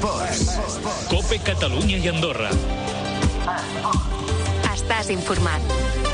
Esports. COPE Catalunya i Andorra. Estàs informat.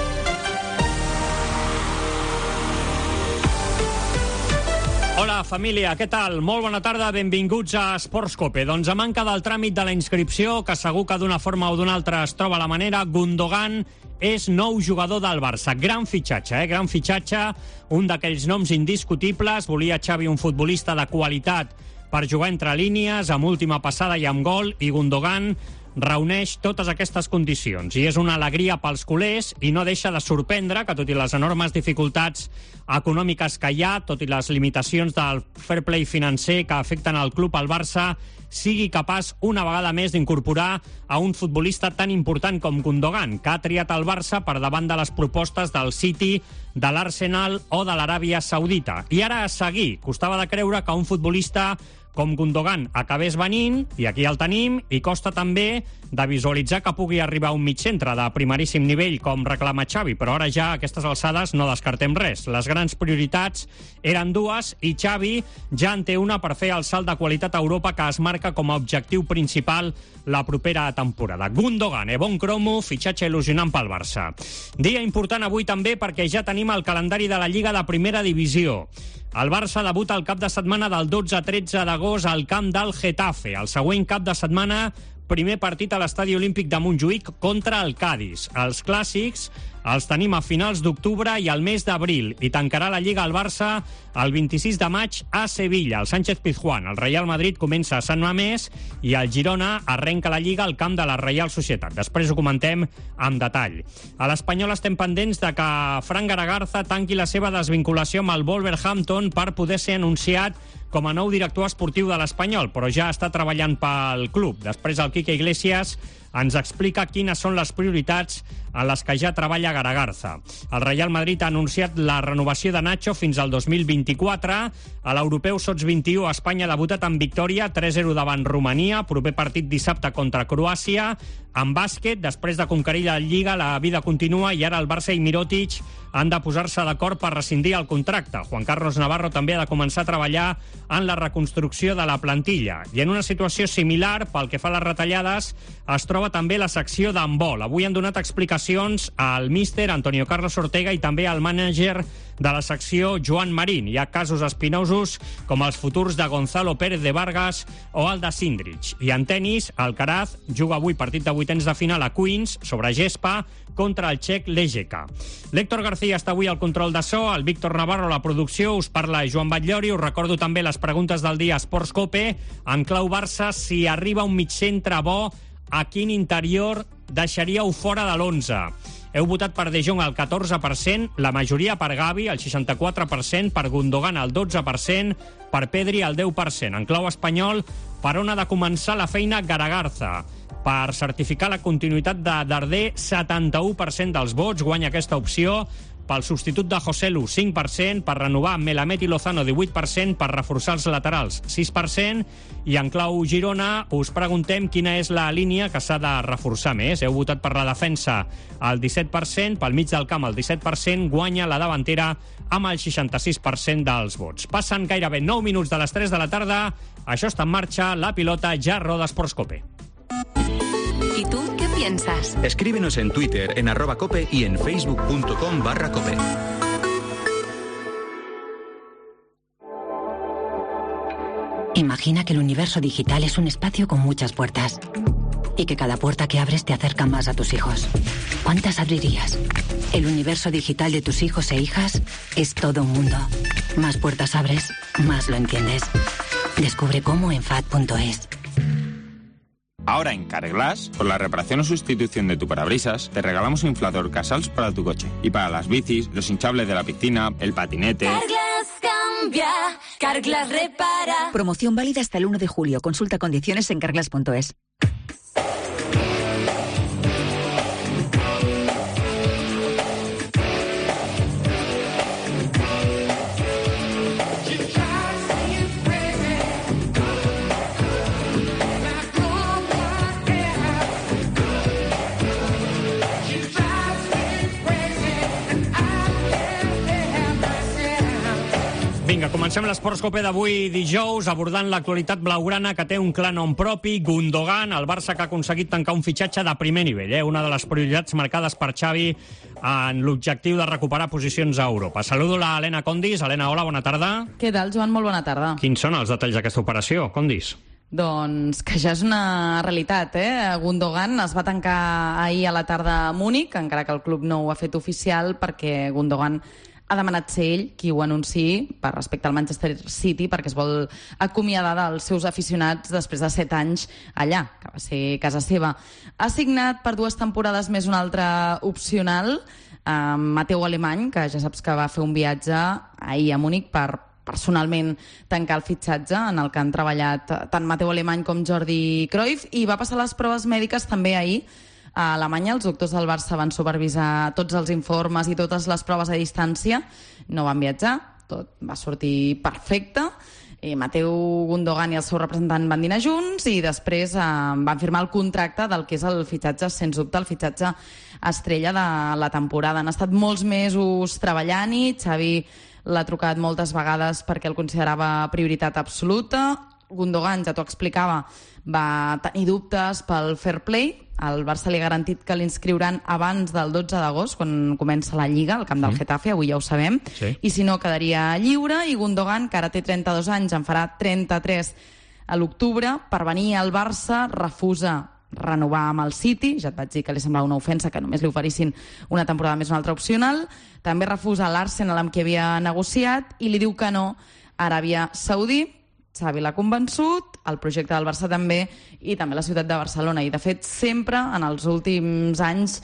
Hola, família, què tal? Molt bona tarda, benvinguts a Esports COPE. Doncs a manca del tràmit de la inscripció, que segur que d'una forma o d'una altra es troba la manera, Gundogan és nou jugador del Barça. Gran fitxatge, gran fitxatge, un d'aquells noms indiscutibles. Volia Xavi un futbolista de qualitat per jugar entre línies, amb última passada i amb gol, i Gundogan reuneix totes aquestes condicions. I és una alegria pels culers i no deixa de sorprendre que, tot i les enormes dificultats econòmiques que hi ha, tot i les limitacions del fair play financer que afecten el club, el Barça sigui capaç una vegada més d'incorporar a un futbolista tan important com Gundogan, que ha triat el Barça per davant de les propostes del City, de l'Arsenal o de l'Aràbia Saudita. I ara a seguir, costava de creure que un futbolista com Gundogan acabés venint, i aquí el tenim, i costa també de visualitzar que pugui arribar a un mig centre de primeríssim nivell, com reclama Xavi, però ara ja a aquestes alçades no descartem res. Les grans prioritats eren dues, i Xavi ja en té una per fer el salt de qualitat a Europa que es marca com a objectiu principal la propera temporada. Gundogan, bon cromo, fitxatge il·lusionant pel Barça. Dia important avui també perquè ja tenim el calendari de la Lliga de Primera Divisió. El Barça debuta el cap de setmana del 12-13 d'agost al camp del Getafe. El següent cap de setmana, primer partit a l'Estadi Olímpic de Montjuïc contra el Cádiz. Els clàssics els tenim a finals d'octubre i al mes d'abril, i tancarà la Lliga al Barça el 26 de maig a Sevilla, al Sánchez Pizjuán. El Real Madrid comença a Sant Mamés i el Girona arrenca la Lliga al camp de la Reial Societat. Després ho comentem amb detall. A l'Espanyol estem pendents de que Fran Garagarza tanqui la seva desvinculació amb el Wolverhampton per poder ser anunciat com a nou director esportiu de l'Espanyol, però ja està treballant pel club. Després el Quique Iglesias ens explica quines són les prioritats en les que ja treballa Garagarza. El Real Madrid ha anunciat la renovació de Nacho fins al 2024. A l'Europeu Sots 21, Espanya ha debutat amb victòria 3-0 davant Romania, proper partit dissabte contra Croàcia. En bàsquet, després de conquerir la Lliga, la vida continua i ara el Barça i Mirotic han de posar-se d'acord per rescindir el contracte. Juan Carlos Navarro també ha de començar a treballar en la reconstrucció de la plantilla. I en una situació similar, pel que fa a les retallades, es troba també la secció d'handbol. Avui han donat explicacions al míster Antonio Carlos Ortega i també al mànager de la secció Joan Marín. Hi ha casos espinosos com els futurs de Gonzalo Pérez de Vargas o el de Sindrich. I en tenis, Alcaraz juga avui partit de vuitens de final a Queens sobre gespa contra el txec Lejeka. L'Héctor García està avui al control de so, el Víctor Navarro a la producció, us parla Joan Batllori. Us recordo també les preguntes del dia a Esports COPE. En clau Barça, si arriba un mitjcentre bo, a quin interior deixaríeu fora de l'11? Heu votat per De Jong al 14%, la majoria per Gavi, el 64%, per Gundogan al 12%, per Pedri al 10%. En clau espanyol, per on ha de començar la feina Garagarza? Per certificar la continuïtat de Darder, 71% dels vots, guanya aquesta opció. Pel substitut de Joselu, 5%, per renovar Melamed i Lozano, 18%, per reforçar els laterals, 6%, i en clau Girona us preguntem quina és la línia que s'ha de reforçar més. Heu votat per la defensa al 17%, pel mig del camp al 17%, guanya la davantera amb el 66% dels vots. Passen gairebé 9 minuts de les 3 de la tarda, això està en marxa, la pilota ja roda Esports COPE. ¿Y tú qué piensas? Escríbenos en Twitter, en @cope y en facebook.com/cope. Imagina que el universo digital es un espacio con muchas puertas y que cada puerta que abres te acerca más a tus hijos. ¿Cuántas abrirías? El universo digital de tus hijos e hijas es todo un mundo. Más puertas abres, más lo entiendes. Descubre cómo en FAD.es. Ahora en Carglass, por la reparación o sustitución de tu parabrisas, te regalamos un inflador Casals para tu coche. Y para las bicis, los hinchables de la piscina, el patinete... Carglass cambia, Carglass repara. Promoción válida hasta el 1 de julio. Consulta condiciones en carglass.es. Vinga, comencem Comencem l'Esportscope d'avui dijous abordant l'actualitat blaugrana que té un clar nom propi, Gundogan, el Barça que ha aconseguit tancar un fitxatge de primer nivell, una de les prioritats marcades per Xavi en l'objectiu de recuperar posicions a Europa. Saludo la Helena Condis. Helena, hola, bona tarda. Què tal, Joan? Molt bona tarda. Quins són els detalls d'aquesta operació, Condis? Doncs que ja és una realitat, Gundogan es va tancar ahir a la tarda a Múnich, encara que el club no ho ha fet oficial, perquè Gundogan ha demanat ser ell qui ho anunciï per respecte al Manchester City, perquè es vol acomiadar dels seus aficionats després de 7 anys allà, que va ser casa seva. Ha signat per 2 temporades més una altra opcional, Mateu Alemany, que ja saps que va fer un viatge ahir a Múnich per personalment tancar el fitxatge, en el que han treballat tant Mateu Alemany com Jordi Cruyff, i va passar les proves mèdiques també ahir a Alemanya. Els doctors del Barça van supervisar tots els informes i totes les proves a distància. No van viatjar, tot va sortir perfecte. Mateu Gundogan i el seu representant van dinar junts i després van firmar el contracte del que és el fitxatge, sens dubte, el fitxatge estrella de la temporada. Han estat molts mesos treballant-hi. Xavi l'ha trucat moltes vegades perquè el considerava prioritat absoluta. Gundogan, ja t'ho explicava, va tenir dubtes pel fair play. El Barça li ha garantit que l'inscriuran abans del 12 d'agost, quan comença la Lliga, al camp del Getafe, avui ja ho sabem, i si no quedaria lliure. I Gundogan, que ara té 32 anys, en farà 33 a l'octubre, per venir al Barça refusa renovar amb el City. Ja et vaig dir que li semblava una ofensa que només li oferissin una temporada més, una altra opcional. També refusa l'Arsenal, amb qui havia negociat, i li diu que no a Aràbia Saudí. Xavi l'ha convençut, el projecte del Barça també, i també la ciutat de Barcelona. I, de fet, sempre, en els últims anys,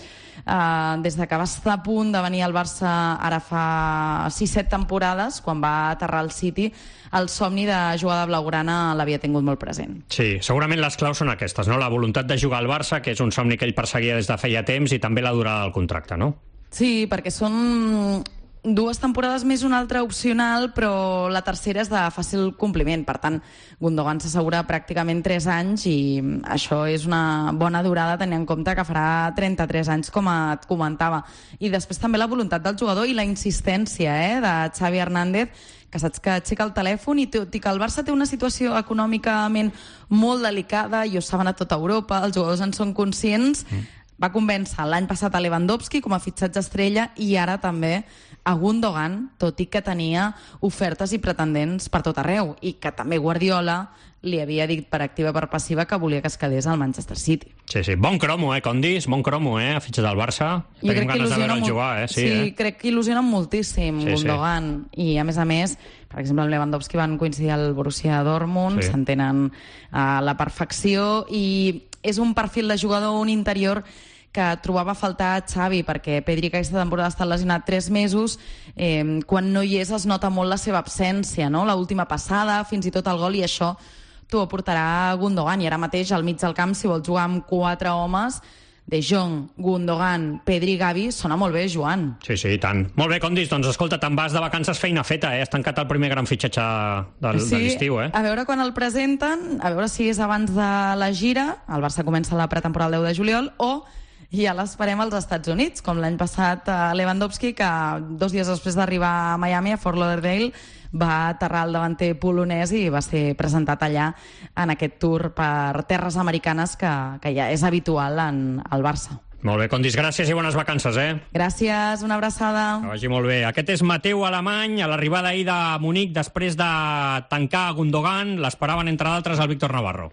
des de que va estar a punt de venir al Barça, ara fa 6-7 temporades, quan va aterrar al City, el somni de jugar de blaugrana l'havia tingut molt present. Sí, segurament les claus són aquestes, no? La voluntat de jugar al Barça, que és un somni que ell perseguia des de feia temps, i també la durada del contracte, no? Sí, perquè són 2 temporades més una altra opcional, però la tercera és de fàcil compliment. Per tant, Gundogan s'assegura pràcticament 3 anys i això és una bona durada tenint en compte que farà 33 anys, com et comentava. I després també la voluntat del jugador i la insistència de Xavi Hernández, que saps que aixeca el telèfon i tot i que el Barça té una situació econòmicament molt delicada i ho saben a tota Europa, els jugadors en són conscients, va convèncer l'any passat a Lewandowski com a fitxatge estrella i ara també a Gundogan, tot i que tenia ofertes i pretendents per tot arreu, i que també Guardiola li havia dit per activa i per passiva que volia que es quedés al Manchester City. Sí, sí. Bon cromo, Condis? Bon cromo, a fitxar del Barça. Tenim ganes de veure'l jugar, Sí, crec que il·lusiona moltíssim Gundogan. I, a més, per exemple, amb Lewandowski van coincidir al Borussia Dortmund, s'entenen a la perfecció, i és un perfil de jugador, un interior que trobava a faltar Xavi, perquè Pedri, que aquesta temporada ha estat lesionat 3 mesos, quan no hi és es nota molt la seva absència, no? L'última passada, fins i tot el gol, i això t'ho aportarà Gundogan. I ara mateix, al mig del camp, si vols jugar amb 4 homes, De Jong, Gundogan, Pedri, Gavi, sona molt bé, Joan. Sí, sí, i tant. Molt bé, Condis, doncs escolta, te'n vas de vacances feina feta, Has tancat el primer gran fitxatge de l'estiu, A veure quan el presenten, a veure si és abans de la gira, el Barça comença la pretemporada el 10 de juliol, o ja l'esperem als Estats Units, com l'any passat a Lewandowski, que 2 dies després d'arribar a Miami, a Fort Lauderdale, va aterrar el davanter polonès i va ser presentat allà en aquest tour per terres americanes que ja és habitual al Barça. Molt bé, Condis, gràcies i bones vacances, Gràcies, una abraçada. Que vagi molt bé. Aquest és Mateu Alemany, a l'arribada ahir de Múnich, després de tancar Gundogan, l'esperaven, entre d'altres, el Víctor Navarro.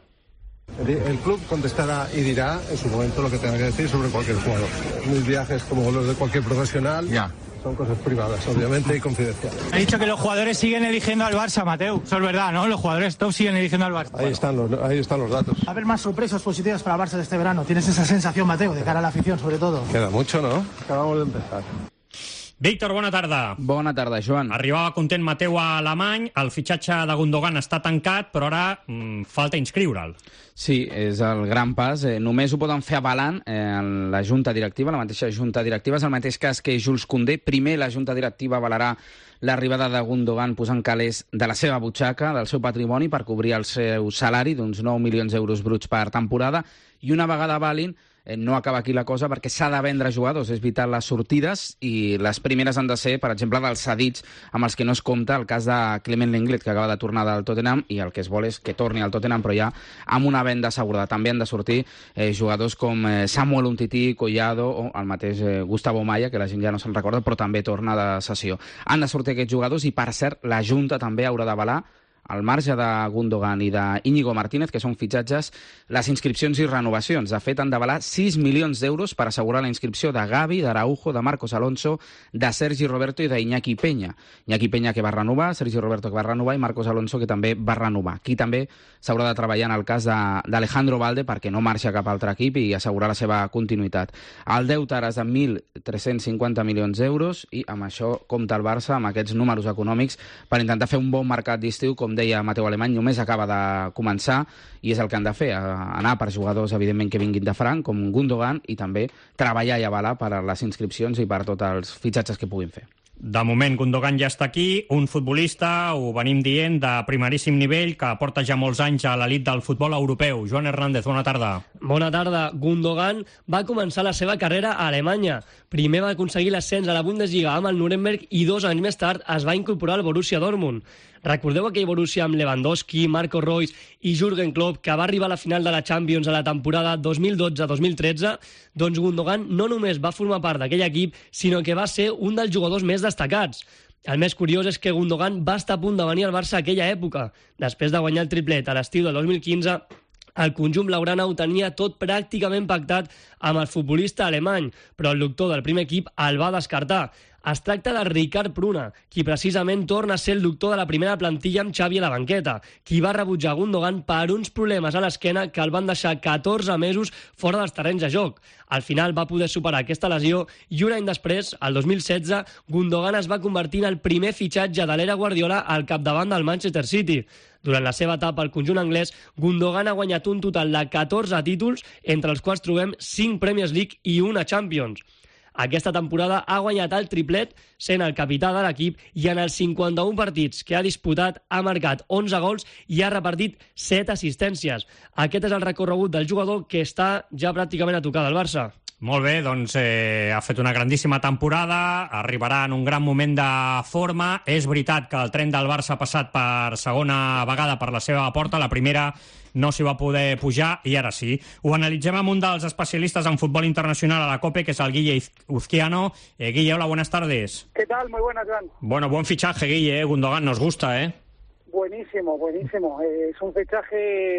El club contestará y dirá en su momento lo que tenga que decir sobre cualquier jugador. Mis viajes, como los de cualquier profesional, son cosas privadas, obviamente, y confidenciales. Ha dicho que los jugadores siguen eligiendo al Barça, Mateu. Eso es verdad, ¿no? Los jugadores top siguen eligiendo al Barça. Ahí están los datos. ¿Va a haber más sorpresas positivas para el Barça de este verano? ¿Tienes esa sensación, Mateu, de cara a la afición, sobre todo? Queda mucho, ¿no? Acabamos de empezar. Víctor, bona tarda. Bona tarda, Joan. Arribava content Mateu a Alemany, el fitxatge de Gundogan està tancat, però ara falta inscriure'l. Sí, és el gran pas. Només ho poden fer avalant la junta directiva, la mateixa junta directiva. És el mateix cas que Jules Koundé. Primer la junta directiva avalarà l'arribada de Gundogan posant calés de la seva butxaca, del seu patrimoni, per cobrir el seu salari d'uns 9 milions d'euros bruts per temporada, i una vegada avalin no acaba aquí la cosa perquè s'ha de vendre jugadors, és vital les sortides i les primeres han de ser, per exemple, dels cedits amb els que no es compta, el cas de Clement Lenglet, que acaba de tornar del Tottenham, i el que es vol és que torni al Tottenham, però ja amb una venda assegurada. També han de sortir jugadors com Samuel Umtiti, Collado o el mateix Gustavo Maya, que la gent ja no se'n recorda, però també torna de sessió. Han de sortir aquests jugadors i, per cert, la Junta també haurà d'avalar, al marge de Gundogan i d'Íñigo Martínez, que són fitxatges, les inscripcions i renovacions. De fet, han d'avalar 6 milions d'euros per assegurar la inscripció de Gavi, d'Araujo, de Marcos Alonso, de Sergi Roberto i d'Iñaki Peña. Iñaki Peña, que va renovar, Sergi Roberto, que va renovar, i Marcos Alonso, que també va renovar. Aquí també s'haurà de treballar en el cas d'Alejandro Balde perquè no marxa cap altre equip i assegurar la seva continuïtat. El deute ara és de 1.350 milions d'euros i amb això compta el Barça, amb aquests números econòmics, per intentar fer un bon mercat d'estiu, com deia Mateu Alemany, només acaba de començar i és el que han de fer, anar per jugadors evidentment que vinguin de franc, com Gundogan, i també treballar i avalar per a les inscripcions i per tots els fitxatges que puguin fer. De moment, Gundogan ja està aquí, un futbolista, ho venim dient, de primeríssim nivell, que porta ja molts anys a l'elit del futbol europeu. Joan Hernández, bona tarda. Bona tarda. Gundogan va començar la seva carrera a Alemanya. Primer va aconseguir l'ascens a la Bundesliga amb el Nuremberg i 2 anys més tard es va incorporar al Borussia Dortmund. Recordeu aquell Borussia amb Lewandowski, Marco Reus i Jürgen Klopp, que va arribar a la final de la Champions a la temporada 2012-2013? Doncs Gundogan no només va formar part d'aquell equip, sinó que va ser un dels jugadors més destacats. El més curiós és que Gundogan va estar a punt de venir al Barça aquella època. Després de guanyar el triplet a l'estiu del 2015, el conjunt blaugrana ho tenia tot pràcticament pactat amb el futbolista alemany, però el doctor del primer equip el va descartar. Es tracta de Ricard Pruna, qui precisament torna a ser el doctor de la primera plantilla amb Xavi a la banqueta, qui va rebutjar Gundogan per uns problemes a l'esquena que el van deixar 14 mesos fora dels terrenys de joc. Al final va poder superar aquesta lesió i un any després, el 2016, Gundogan es va convertir en el primer fitxatge de l'era Guardiola al capdavant del Manchester City. Durant la seva etapa al conjunt anglès, Gundogan ha guanyat un total de 14 títols, entre els quals trobem 5 Premier League i una Champions. Aquesta temporada ha guanyat el triplet, sent el capità de l'equip, i en els 51 partits que ha disputat ha marcat 11 gols i ha repartit 7 assistències. Aquest és el recorregut del jugador que està ja pràcticament a tocar del Barça. Molt bé, doncs ha fet una grandíssima temporada, arribarà en un gran moment de forma. És veritat que el tren del Barça ha passat per segona vegada per la seva porta, la primera no s'hi va poder pujar i ara sí. Ho analitzem amb un dels especialistes en futbol internacional a la COPE, que es el Guille Uzquiano. Guille, hola, buenas tardes. ¿Qué tal? Muy buenas, Joan. Bueno, buen fichaje, Guille, Gundogan, nos gusta, ¿eh? Buenísimo, buenísimo. Es un fichaje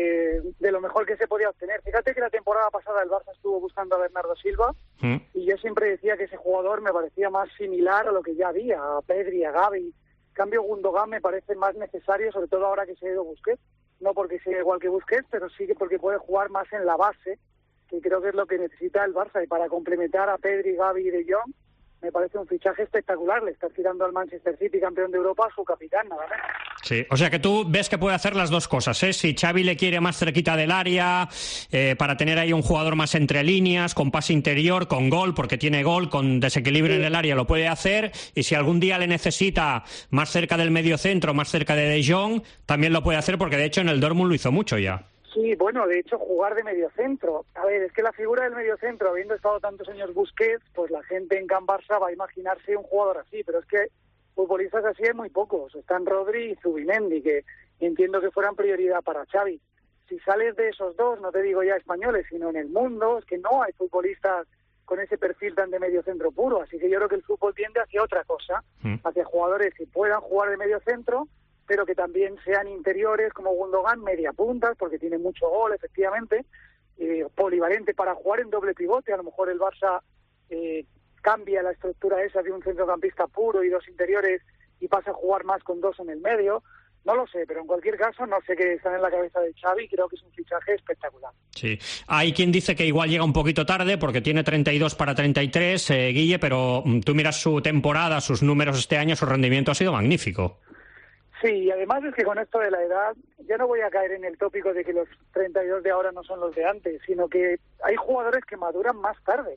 de lo mejor que se podía obtener. Fíjate que la temporada pasada el Barça estuvo buscando a Bernardo Silva y yo siempre decía que ese jugador me parecía más similar a lo que ya había, a Pedri, a Gavi. En cambio, Gundogan me parece más necesario, sobre todo ahora que se ha ido Busquets. No porque sea igual que Busquets, pero sí que porque puede jugar más en la base, que creo que es lo que necesita el Barça. Y para complementar a Pedri, Gavi y De Jong, me parece un fichaje espectacular. Le está tirando al Manchester City, campeón de Europa, a su capitán, nada menos. Sí, o sea que tú ves que puede hacer las dos cosas, ¿eh? Si Xavi le quiere más cerquita del área, para tener ahí un jugador más entre líneas, con pase interior, con gol, porque tiene gol, con desequilibrio en el área, lo puede hacer. Y si algún día le necesita más cerca del medio centro, más cerca de Jong, también lo puede hacer, porque de hecho en el Dortmund lo hizo mucho ya. Sí, bueno, de hecho jugar de mediocentro. A ver, es que la figura del mediocentro, habiendo estado tantos años Busquets, pues la gente en Can Barça va a imaginarse un jugador así, pero es que futbolistas así hay muy pocos. Están Rodri y Zubimendi, que entiendo que fueran prioridad para Xavi. Si sales de esos dos, no te digo ya españoles, sino en el mundo, es que no hay futbolistas con ese perfil tan de mediocentro puro. Así que yo creo que el fútbol tiende hacia otra cosa, hacia jugadores que puedan jugar de mediocentro, pero que también sean interiores como Gundogan, media puntas, porque tiene mucho gol, efectivamente, polivalente para jugar en doble pivote. A lo mejor el Barça cambia la estructura esa de un centrocampista puro y dos interiores y pasa a jugar más con dos en el medio. No lo sé, pero en cualquier caso no sé qué está en la cabeza de Xavi, creo que es un fichaje espectacular. Sí, hay quien dice que igual llega un poquito tarde porque tiene 32 para 33, Guille, pero tú miras su temporada, sus números este año, su rendimiento ha sido magnífico. Sí, y además es que con esto de la edad, ya no voy a caer en el tópico de que los 32 de ahora no son los de antes, sino que hay jugadores que maduran más tarde.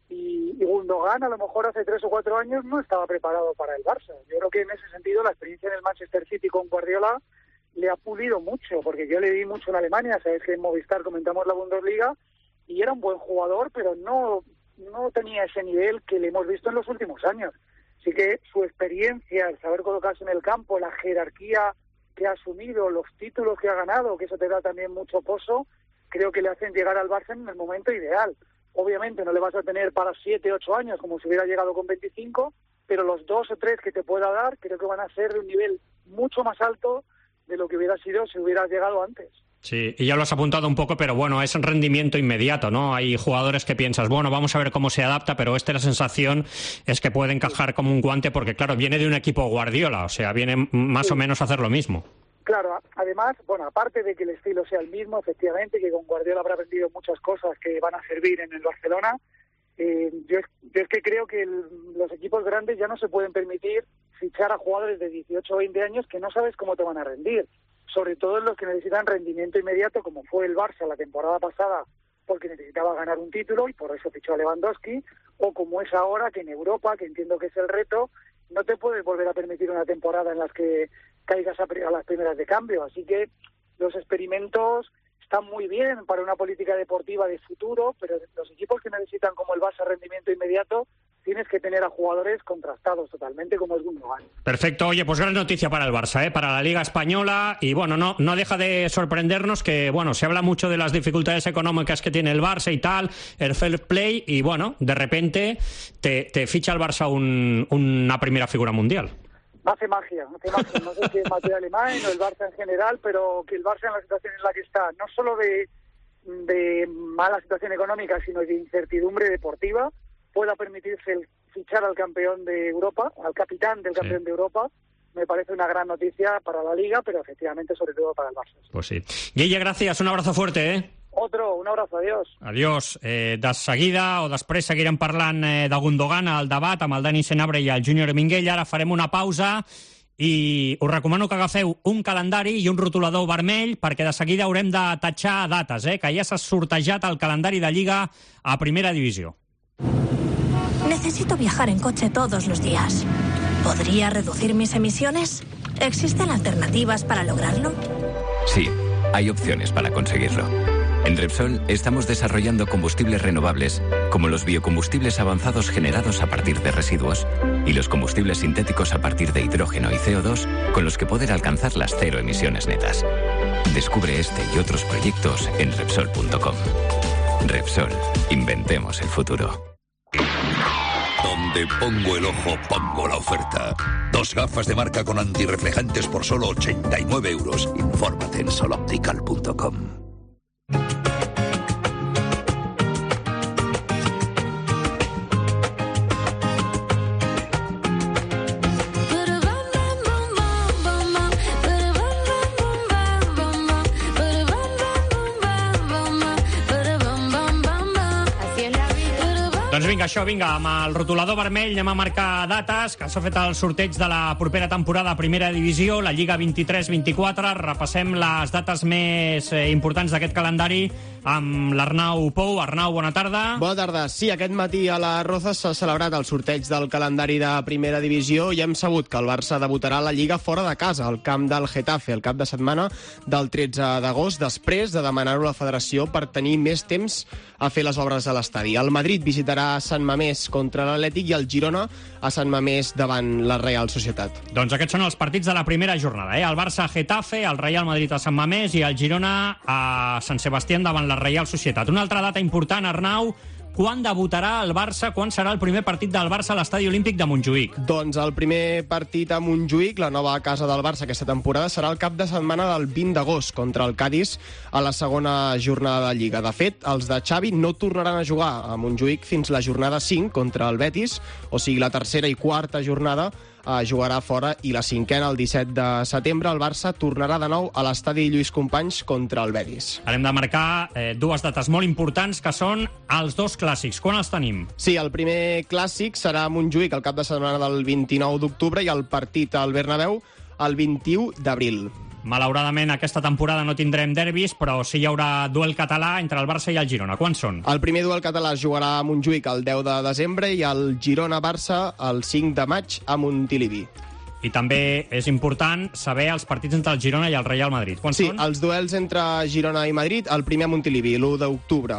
Y Gundogan a lo mejor hace 3 o 4 años no estaba preparado para el Barça. Yo creo que en ese sentido la experiencia en el Manchester City con Guardiola le ha pulido mucho, porque yo le vi mucho en Alemania, sabes que en Movistar comentamos la Bundesliga, y era un buen jugador, pero no tenía ese nivel que le hemos visto en los últimos años. Así que su experiencia, el saber colocarse en el campo, la jerarquía que ha asumido, los títulos que ha ganado, que eso te da también mucho pozo, creo que le hacen llegar al Barça en el momento ideal. Obviamente no le vas a tener para 7, 8 años como si hubiera llegado con 25, pero los 2 o 3 que te pueda dar creo que van a ser de un nivel mucho más alto de lo que hubiera sido si hubiera llegado antes. Sí, y ya lo has apuntado un poco, pero bueno, es rendimiento inmediato, ¿no? Hay jugadores que piensas, bueno, vamos a ver cómo se adapta, pero la sensación es que puede encajar como un guante porque, claro, viene de un equipo Guardiola, o sea, viene más o menos a hacer lo mismo. Claro, además, bueno, aparte de que el estilo sea el mismo, efectivamente, que con Guardiola habrá aprendido muchas cosas que van a servir en el Barcelona, yo es que creo que los equipos grandes ya no se pueden permitir fichar a jugadores de 18 o 20 años que no sabes cómo te van a rendir. Sobre todo en los que necesitan rendimiento inmediato, como fue el Barça la temporada pasada, porque necesitaba ganar un título y por eso fichó a Lewandowski, o como es ahora, que en Europa, que entiendo que es el reto, no te puedes volver a permitir una temporada en las que caigas a las primeras de cambio. Así que los experimentos están muy bien para una política deportiva de futuro, pero los equipos que necesitan como el Barça rendimiento inmediato, tienes que tener a jugadores contrastados totalmente, como es Gundogan. Perfecto. Oye, pues gran noticia para el Barça, para la Liga Española. Y bueno, no deja de sorprendernos que, bueno, se habla mucho de las dificultades económicas que tiene el Barça y tal, el fair play, y bueno, de repente te ficha el Barça una primera figura mundial. Hace magia. No sé si es Mateo Alemán o el Barça en general, pero que el Barça en la situación en la que está, no solo de mala situación económica, sino de incertidumbre deportiva, pueda permitirse fichar al campeón de Europa, al capitán del campeón de Europa, me parece una gran noticia para la Liga, pero efectivamente sobre todo para el Barça. Pues sí. Guille, gracias, un abrazo fuerte, un abrazo, adiós. Adiós. De seguida o després seguirem parlant de Gundogan al debat amb el Dani Senabre i el Júnior Minguell. Ara farem una pausa i us recomano que agafeu un calendari i un rotulador vermell perquè de seguida haurem de tatxar dates, que ja s'ha sortejat el calendari de Lliga a Primera Divisió. Necesito viajar en coche todos los días. ¿Podría reducir mis emisiones? ¿Existen alternativas para lograrlo? Sí, hay opciones para conseguirlo. En Repsol estamos desarrollando combustibles renovables, como los biocombustibles avanzados generados a partir de residuos y los combustibles sintéticos a partir de hidrógeno y CO2, con los que poder alcanzar las 0 emisiones netas. Descubre este y otros proyectos en Repsol.com. Repsol, inventemos el futuro. Donde pongo el ojo, pongo la oferta. 2 gafas de marca con antirreflejantes por solo 89 euros. Infórmate en soloptical.com. Doncs vinga, amb el rotulador vermell anem a marcar dates, que s'ha fet el sorteig de la propera temporada a Primera Divisió, la Lliga 23-24. Repassem les dates més importants d'aquest calendari amb l'Arnau Pou. Arnau, bona tarda. Bona tarda. Sí, aquest matí a la Rozas s'ha celebrat el sorteig del calendari de Primera Divisió i hem sabut que el Barça debutarà a la Lliga fora de casa, al camp del Getafe, el cap de setmana del 13 d'agost, després de demanar-ho a la federació per tenir més temps a fer les obres a l'estadi. El Madrid visitarà Sant Mamés contra l'Atlètic i el Girona a Sant Mamés davant la Real Societat. Doncs aquests són els partits de la primera jornada. El Barça a Getafe, el Real Madrid a Sant Mamés i el Girona a Sant Sebastián davant la Real Societat. Una altra data important, Arnau, quan debutarà el Barça, quan serà el primer partit del Barça a l'Estadi Olímpic de Montjuïc? Doncs el primer partit a Montjuïc, la nova casa del Barça aquesta temporada, serà el cap de setmana del 20 d'agost contra el Cádiz a la segona jornada de Lliga. De fet, els de Xavi no tornaran a jugar a Montjuïc fins la jornada 5 contra el Betis, o sigui, la tercera i quarta jornada jugarà fora, i la cinquena, el 17 de setembre, el Barça tornarà de nou a l'estadi Lluís Companys contra el Betis. Hem de marcar dues dates molt importants, que són els dos clàssics. Quan els tenim? Sí, el primer clàssic serà a Montjuïc el cap de setmana del 29 d'octubre i el partit al Bernabéu el 21 d'abril. Malauradament, aquesta temporada no tindrem derbis, però sí hi haurà duel català entre el Barça i el Girona. Quan són? El primer duel català es jugarà a Montjuïc el 10 de desembre i el Girona-Barça el 5 de maig a Montilivi. I també és important saber els partits entre el Girona i el Real Madrid. Quan són? Sí, els duels entre Girona i Madrid, el primer a Montilivi, l'1 d'octubre.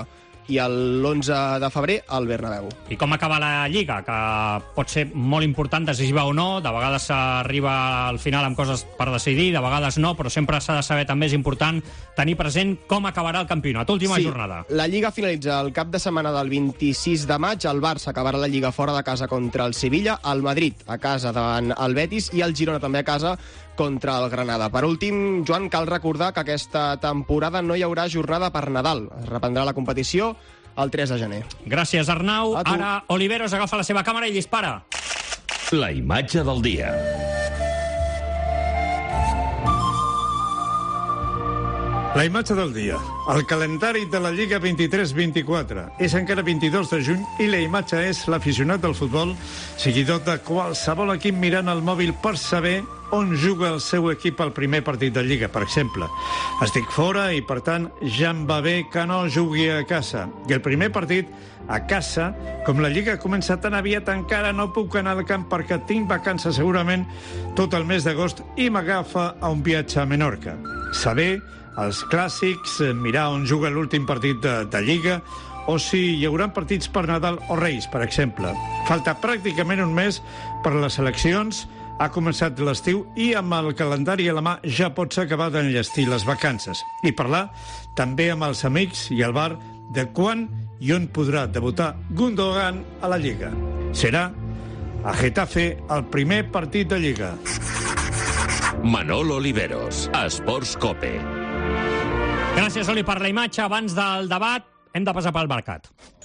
i l'11 de febrer al Bernabéu. I com acaba la Lliga, que pot ser molt important, decisiva o no, de vegades s'arriba al final amb coses per decidir, de vegades no, però sempre s'ha de saber, també és important tenir present com acabarà el campionat. Última jornada. La Lliga finalitza el cap de setmana del 26 de maig, el Barça acabarà la Lliga fora de casa contra el Sevilla, el Madrid a casa davant el Betis i el Girona també a casa contra el Granada. Per últim, Joan, cal recordar que aquesta temporada no hi haurà jornada per Nadal. Es reprendrà la competició el 3 de gener. Gràcies, Arnau. Ara Oliveros agafa la seva càmera i dispara. La imatge del dia. La imatge del dia. El calendari de la Lliga 23-24. És encara 22 de juny i la imatge és l'aficionat del futbol, seguidor de qualsevol equip mirant el mòbil per saber on juga el seu equip al primer partit de Lliga, per exemple. Estic fora i, per tant, ja em va bé que no jugui a casa. I el primer partit, a casa, com la Lliga comença tan aviat, encara no puc anar al camp perquè tinc vacances segurament tot el mes d'agost i m'agafa a un viatge a Menorca. Saber els clàssics, mirar on juga l'últim partit de Lliga, o si hi haurà partits per Nadal o Reis, per exemple. Falta pràcticament un mes per les eleccions, ha començat l'estiu i amb el calendari a la mà ja pots acabar d'enllestir les vacances. I parlar també amb els amics i al bar de quan i on podrà debutar Gundogan a la Lliga. Serà a Getafe el primer partit de Lliga. Manolo Oliveros, Esports Cope. Gràcies, Oli, per la imatge. Abans del debat, hem de passar pel mercat.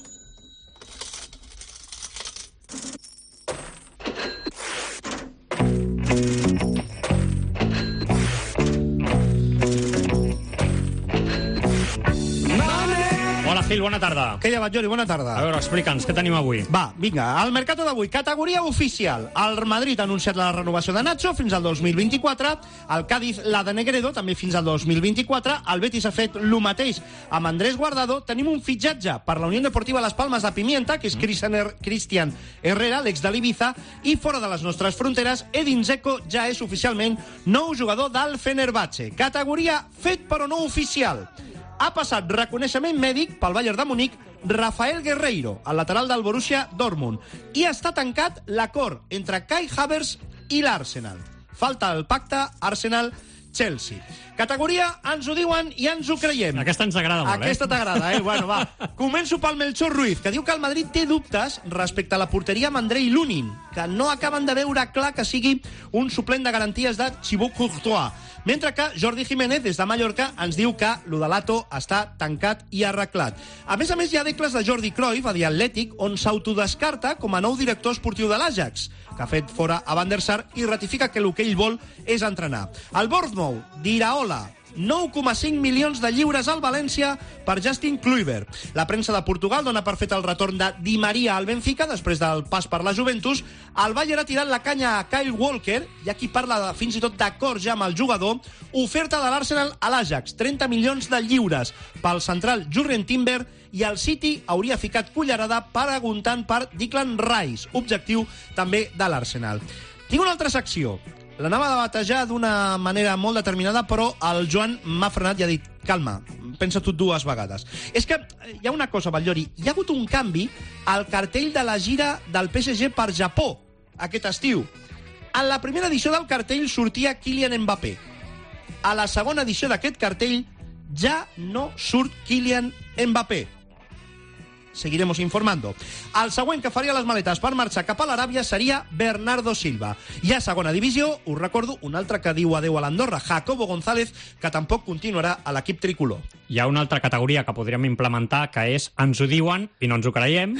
Hola, Phil, bona tarda. Què llevat, Jordi? Bona tarda. A veure, explica'ns, què tenim avui? Va, vinga, al mercato d'avui, categoria oficial. El Madrid ha anunciat la renovació de Nacho fins al 2024, el Cádiz la de Negredo també fins al 2024, el Betis ha fet el mateix amb Andrés Guardado. Tenim un fitxatge per la Unió Deportiva Las Palmas de Pimienta, que és Cristian Herrera, l'ex de l'Ibiza, i fora de les nostres fronteres, Edin Dzeko ja és oficialment nou jugador del Fenerbahçe. Categoria fet però no oficial. Ha passat reconeixement mèdic pel Bayern de Munic Rafael Guerreiro, el lateral del Borussia Dortmund, i està tancat l'acord entre Kai Havertz i l'Arsenal. Falta el pacte Arsenal-Chelsea. Categoria ens ho diuen i ens ho creiem. Aquesta ens agrada molt, Aquesta t'agrada, Bueno, va. Començo pel Melchor Ruiz, que diu que el Madrid té dubtes respecte a la porteria amb Andrei Lunin, que no acaben de veure clar que sigui un suplent de garanties de Thibaut Courtois. Mentre que Jordi Jiménez, des de Mallorca, ens diu que lo de Lato està tancat i arreglat. A més, hi ha decles de Jordi Cruyff a The Athletic, on s'autodescarta com a nou director esportiu de l'Ajax, que ha fet fora a Van der Sar i ratifica que el que ell vol és entrenar. El Bournemouth d'Iraola, 9,5 milions de lliures al València per Justin Kluivert. La premsa de Portugal dona per fet el retorn de Di Maria al Benfica després del pas per la Juventus. El Bayern ha tirat la canya a Kyle Walker, hi ha qui parla fins i tot d'acord ja amb el jugador. Oferta de l'Arsenal a l'Ajax, 30 milions de lliures pel central Jurrien Timber, i el City hauria ficat cullerada preguntant per Declan Rice, objectiu també de l'Arsenal. Tinc una altra secció. L'anava a batejar d'una manera molt determinada, però el Joan m'ha frenat i ha dit calma, pensa-t'ho dues vegades. És que hi ha una cosa, Batllori, hi ha hagut un canvi al cartell de la gira del PSG per Japó aquest estiu. En la primera edició del cartell sortia Kylian Mbappé. A la segona edició d'aquest cartell ja no surt Kylian Mbappé. Seguiremos informando. El següent que faria les maletes per marxar cap a l'Aràbia seria Bernardo Silva. I a segona divisió, us recordo, un altre que diu adeu a l'Andorra, Jacobo González, que tampoc continuarà a l'equip tricolor. Hi ha una altra categoria que podríem implementar, que és ens ho diuen i no ens ho creiem.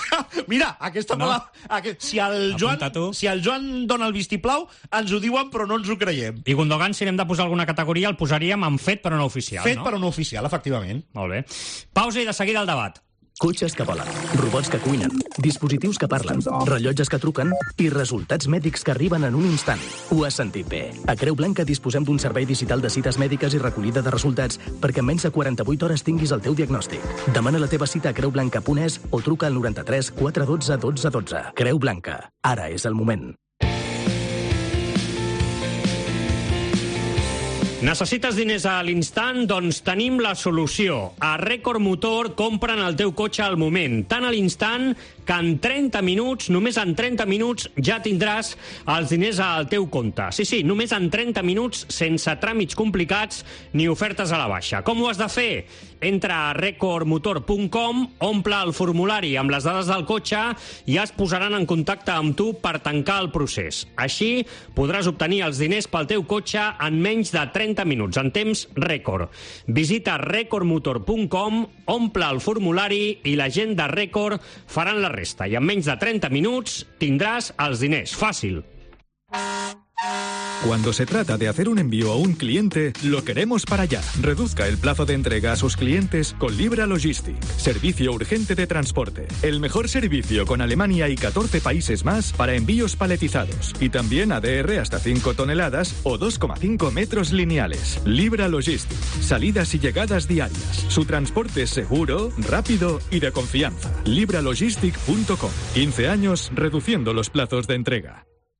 Mira, aquesta no. Si el Joan dona el vistiplau, ens ho diuen però no ens ho creiem. I Gundogan, si n'hem de posar alguna categoria, el posaríem en fet però no oficial. Fet però no oficial, efectivament. Molt bé. Pausa i de seguida el debat. Cotxes que volen, robots que cuinen, dispositius que parlen, rellotges que truquen i resultats mèdics que arriben en un instant. Ho has sentit bé. A Creu Blanca disposem d'un servei digital de cites mèdiques i recollida de resultats perquè en menys de 48 hores tinguis el teu diagnòstic. Demana la teva cita a creublanca.es o truca al 93 412 12 12. Creu Blanca. Ara és el moment. Necessites diners a l'instant? Doncs tenim la solució. A Record Motor compren el teu cotxe al moment, tant a l'instant que en 30 minuts, només en 30 minuts, ja tindràs els diners al teu compte. Sí, només en 30 minuts, sense tràmits complicats ni ofertes a la baixa. Com ho has de fer? Entra a recordmotor.com, omple el formulari amb les dades del cotxe i es posaran en contacte amb tu per tancar el procés. Així podràs obtenir els diners pel teu cotxe en menys de 30 minuts, en temps rècord. Visita recordmotor.com, omple el formulari i la gent de Record faran la resta. I en menys de 30 minuts tindràs els diners. Fàcil. Cuando se trata de hacer un envío a un cliente, lo queremos para allá. Reduzca el plazo de entrega a sus clientes con Libra Logistic. Servicio urgente de transporte. El mejor servicio con Alemania y 14 países más para envíos paletizados. Y también ADR hasta 5 toneladas o 2,5 metros lineales. Libra Logistic. Salidas y llegadas diarias. Su transporte es seguro, rápido y de confianza. libralogistic.com. 15 años reduciendo los plazos de entrega.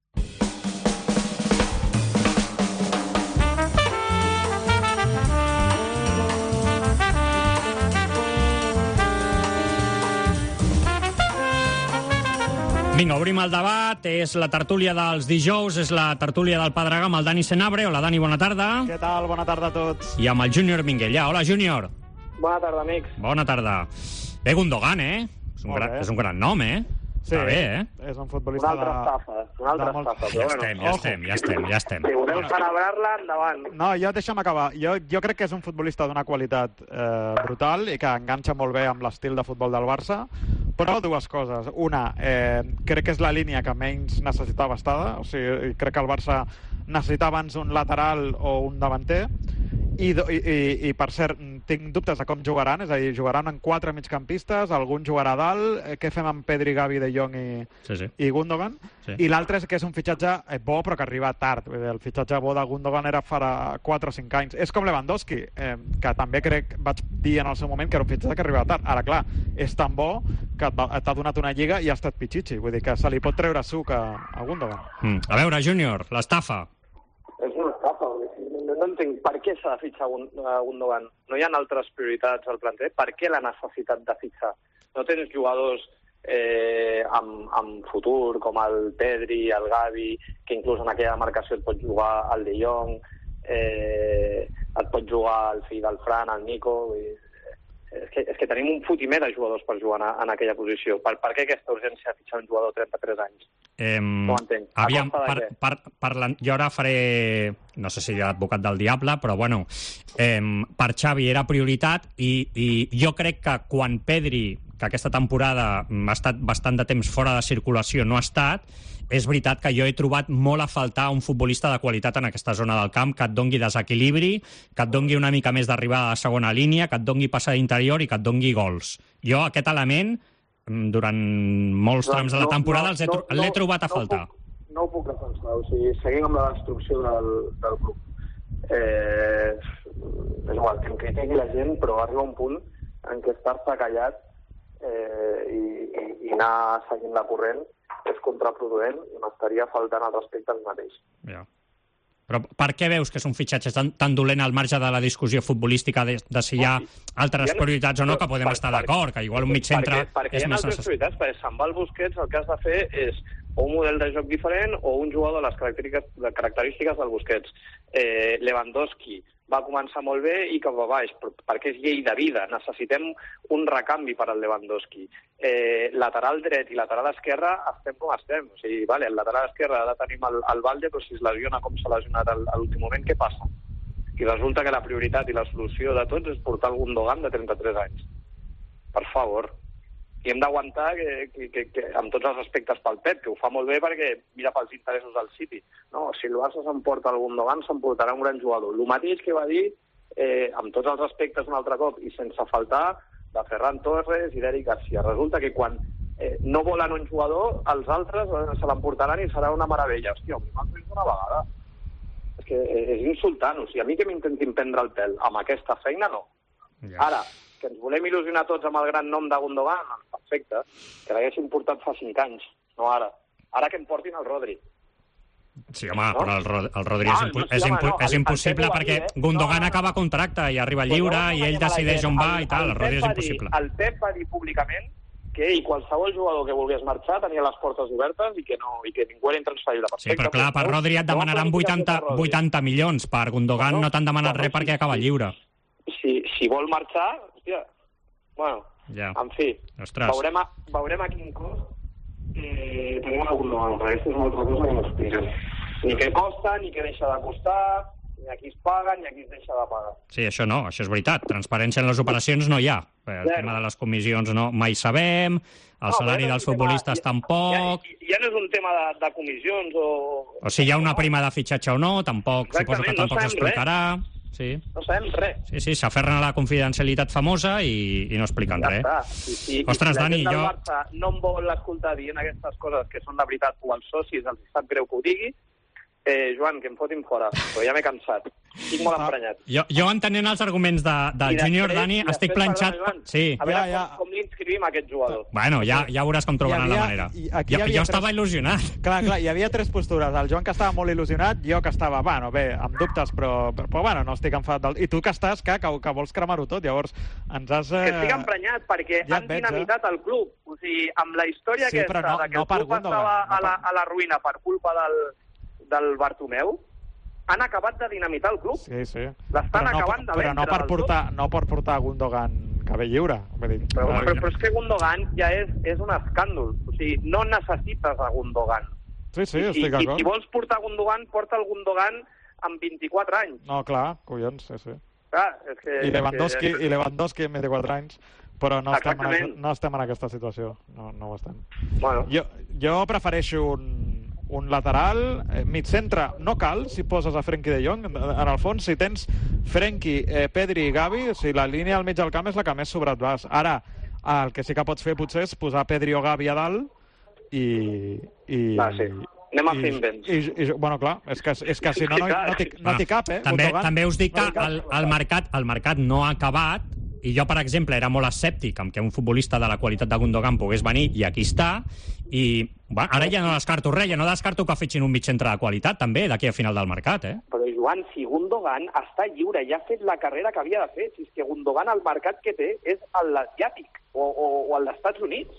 Vinga, obrim el debat. És la tertúlia dels dijous, és la tertúlia del Pedregà amb el Dani Senabre. Hola, Dani, bona tarda. Què tal? Bona tarda a tots. I amb el Júnior Minguella. Hola, Júnior. Bona tarda, amics. Bona tarda. Bé, Gundogan, és un gran nom, Sí, està bé, és un futbolista Una altra estafa, Ja estem. Si voleu celebrar-la, endavant. No, deixa'm acabar. Jo crec que és un futbolista d'una qualitat brutal i que enganxa molt bé amb l'estil de futbol del Barça, però dues coses. Una, crec que és la línia que menys necessitava estada, o sigui, crec que el Barça necessitava abans un lateral o un davanter, i per cert, tinc dubtes de com jugaran, és a dir, jugaran en 4 migcampistes, algun jugarà a dalt, què fem amb Pedri, Gavi, De Jong i Gundogan? Sí. I l'altre és que és un fitxatge bo però que arriba tard. El fitxatge bo de Gundogan era fa 4 o 5 anys. És com Lewandowski, que també vaig dir en el seu moment que era un fitxatge que arriba tard. Ara, clar, és tan bo que t'ha donat una lliga i ha estat pitxitxi. Vull dir que se li pot treure suc a Gundogan. A veure, Júnior, l'estafa. És una estafa. No entenc per què s'ha de fitxar Gundogan. No hi ha altres prioritats al planter. Per què la necessitat de fitxar? No tens jugadors amb futur, com el Pedri, el Gavi, que inclús en aquella demarcació et pot jugar el De Jong, et pot jugar el fill del Fran, el Nico... És que tenim un fotimer de jugadors per jugar en aquella posició. Per què aquesta urgència de fitxar un jugador de 33 anys? No ho entenc. Aviam, jo ara faré, no sé si advocat del diable, però bueno, per Xavi era prioritat i jo crec que quan Pedri, que aquesta temporada ha estat bastant de temps fora de circulació, no ha estat, és veritat que jo he trobat molt a faltar un futbolista de qualitat en aquesta zona del camp, que et dongui desequilibri, que et dongui una mica més d'arribada a segona línia, que et dongui passada d'interior i que et dongui gols. Jo aquest element, durant molts trams de la temporada, l'he trobat a faltar. No ho puc defensar, o sigui, seguim amb la destrucció del club. És igual, que em critiqui la gent, però arriba un punt en què estar-se callat i anar seguint la corrent és contraproduent i m'estaria faltant al respecte al mateix. Ja. Però per què veus que és un fitxatge tan dolent al marge de la discussió futbolística de si hi ha altres prioritats o no, que podem estar d'acord, que igual un mig-centre és més necessari? Perquè hi ha altres prioritats, perquè se'n va el Busquets, el que has de fer és o un model de joc diferent o un jugador de les característiques del Busquets. Lewandowski va començar molt bé i cap a baix, perquè és llei de vida. Necessitem un recanvi per al Lewandowski. Lateral dret i lateral esquerra estem com estem. O sigui, vale, el lateral esquerre ara tenim el Valde, però si es lesiona com s'ha lesionat a l'últim moment, què passa? I resulta que la prioritat i la solució de tots és portar el Gundogan de 33 anys. Per favor. I hem d'aguantar que amb tots els respectes pel Pep, que ho fa molt bé perquè mira pels interessos del City. No, si el Barça s'emporta el Gundogan, s'emportarà un gran jugador. El mateix que va dir, amb tots els respectes un altre cop, i sense faltar, de Ferran Torres i d'Eric Garcia. Resulta que quan no volen un jugador, els altres se l'emportaran i serà una meravella. Hòstia, m'han vist una vegada. És que és insultant. O sigui, a mi que m'intentin prendre el pèl amb aquesta feina, no. Ara, que ens volem il·lusionar tots amb el gran nom de Gundogan, perfecte, que l'haguessin portat fa 5 anys, no ara. Ara que em portin el Rodri. Sí, home, però el Rodri és impossible perquè Gundogan acaba contracte i arriba lliure i ell decideix on va i tal. El Rodri és impossible. El Pep va dir públicament que ell, qualsevol jugador que volgués marxar, tenia les portes obertes i que ningú era intransferible. Sí, però clar, per Rodri et demanaran 80 milions. Per Gundogan no t'han demanat res perquè acaba lliure. Si vol marxar, hòstia, bueno, en fi, veurem a quin cost tenim a Gundogan, perquè aquesta és una altra cosa que no expliquen. Ni què costa, ni què deixa de costar, ni a qui es paga, ni a qui es deixa de pagar. Sí, això no, això és veritat. Transparència en les operacions no hi ha. El tema de les comissions mai sabem, el salari dels futbolistes tampoc... Ja no és un tema de comissions o si hi ha una prima de fitxatge o no, tampoc, suposo que tampoc s'explicarà. Sí. No sabem res. Sí, s'aferren a la confidencialitat famosa i no expliquen res. Ostres, Dani, jo... Si la gent del Barça no em vol escoltar dient aquestes coses que són de veritat o als socis els sap greu que ho digui, Joan, que em fotin fora, però ja m'he cansat. Estic molt emprenyat. Jo entenent els arguments del Júnior, Dani, estic planxat... A veure com l'inscrivim a aquest jugador. Bueno, ja veuràs com trobaran la manera. Jo estava il·lusionat. Clar, hi havia tres postures. El Joan, que estava molt il·lusionat, jo que estava, amb dubtes, però no estic enfadat. I tu que estàs, que vols cremar-ho tot, llavors ens has... Estic emprenyat perquè han dinamitat el club. O sigui, amb la història aquesta de que el club estava a la ruïna per culpa del Bartomeu, han acabat de dinamitar el club. Sí. L'estan acabant de vendre. Però no per portar Gundogan que ve lliure. Però és que Gundogan ja és un escàndol. O sigui, no necessites a Gundogan. Sí, estic d'acord. I si vols portar Gundogan, porta el Gundogan amb 24 anys. No, clar, collons, sí. Clar, és que... I Lewandowski amb 24 anys, però no estem en aquesta situació. No ho estem. Bueno. Jo prefereixo un lateral, mig centre, no cal si poses a Frenkie de Jong, en el fons si tens Frenkie, Pedri i Gavi, si la línia al mig del camp és la que més sobrat vas. Ara, el que sí que pots fer potser és posar Pedri o Gavi a dalt i... Anem a fer invents. Bueno, clar, és que si no t'hi cap, També us dic que el mercat no ha acabat. I jo, per exemple, era molt escèptic amb que un futbolista de la qualitat de Gundogan pogués venir, i aquí està, i ara ja no descarto res, ja no descarto que fitxin un mig centre de qualitat, també, d'aquí a final del mercat, Però, Joan, si Gundogan està lliure, ja ha fet la carrera que havia de fer, si és que Gundogan el mercat que té és l'asiàtic o als Estats Units.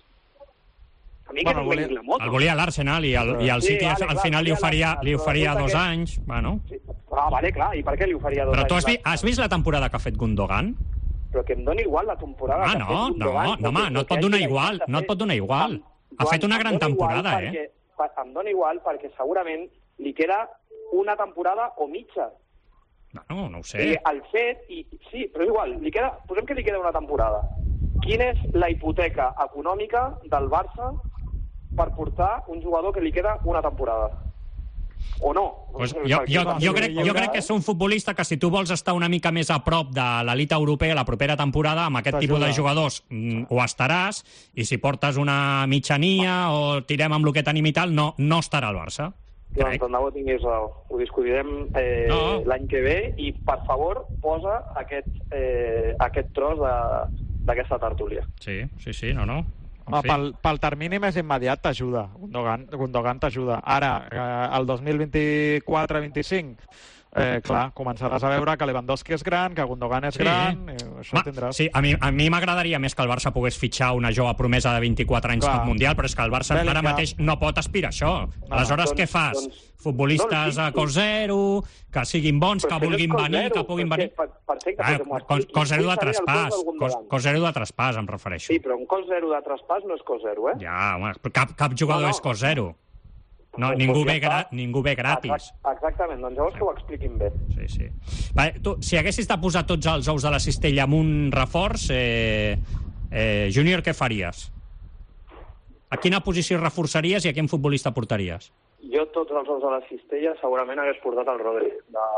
A mi que no em la moto. El volia l'Arsenal i el City al final li oferia 2 anys. Bueno. Vale, clar, i per què li oferia 2 anys? Però tu has vist la temporada que ha fet Gundogan? Però que em doni igual la temporada que ha fet Gundogan. No et pot donar igual, no et pot donar igual. Ha fet una gran temporada, Em dona igual perquè segurament li queda una temporada o mitja. No ho sé. El fet, sí, però igual, posem que li queda una temporada. Quina és la hipoteca econòmica del Barça per portar un jugador que li queda una temporada? O no? Pues jo crec que és un futbolista que si tu vols estar una mica més a prop de l'elit europea la propera temporada, amb aquest tipus de jugadors ho estaràs, i si portes una mitjania o tirem amb el que tenim i tal, no estarà al Barça. Doncs tant de bo tinguis raó. Ho discutirem l'any que ve i, per favor, posa aquest tros d'aquesta tertúlia. Sí, no. Pel termini més immediat t'ajuda. Gundogan t'ajuda. Ara, el 2024-25, clar, començaràs a veure que Lewandowski és gran, que Gundogan és gran, i això tindràs. Sí, a mi m'agradaria més que el Barça pogués fitxar una jove promesa de 24 anys cap mundial, però és que el Barça ara mateix no pot aspirar a això. Aleshores, què fas? Futbolistes a cost zero, que siguin bons, que vulguin venir, que puguin venir... Cost zero de traspàs. Cost zero de traspàs, em refereixo. Sí, però un cost zero de traspàs no és cost zero, Ja, home, cap jugador és cost zero. No, ningú ve gratis. Exactament, doncs llavors que ho expliquin bé. Sí. Tu, si haguessis de posar tots els ous de la cistella amb un reforç, Júnior, què faries? A quina posició reforçaries i a quin futbolista portaries? Jo tots els ous de la cistella segurament hagués portat el Rodri.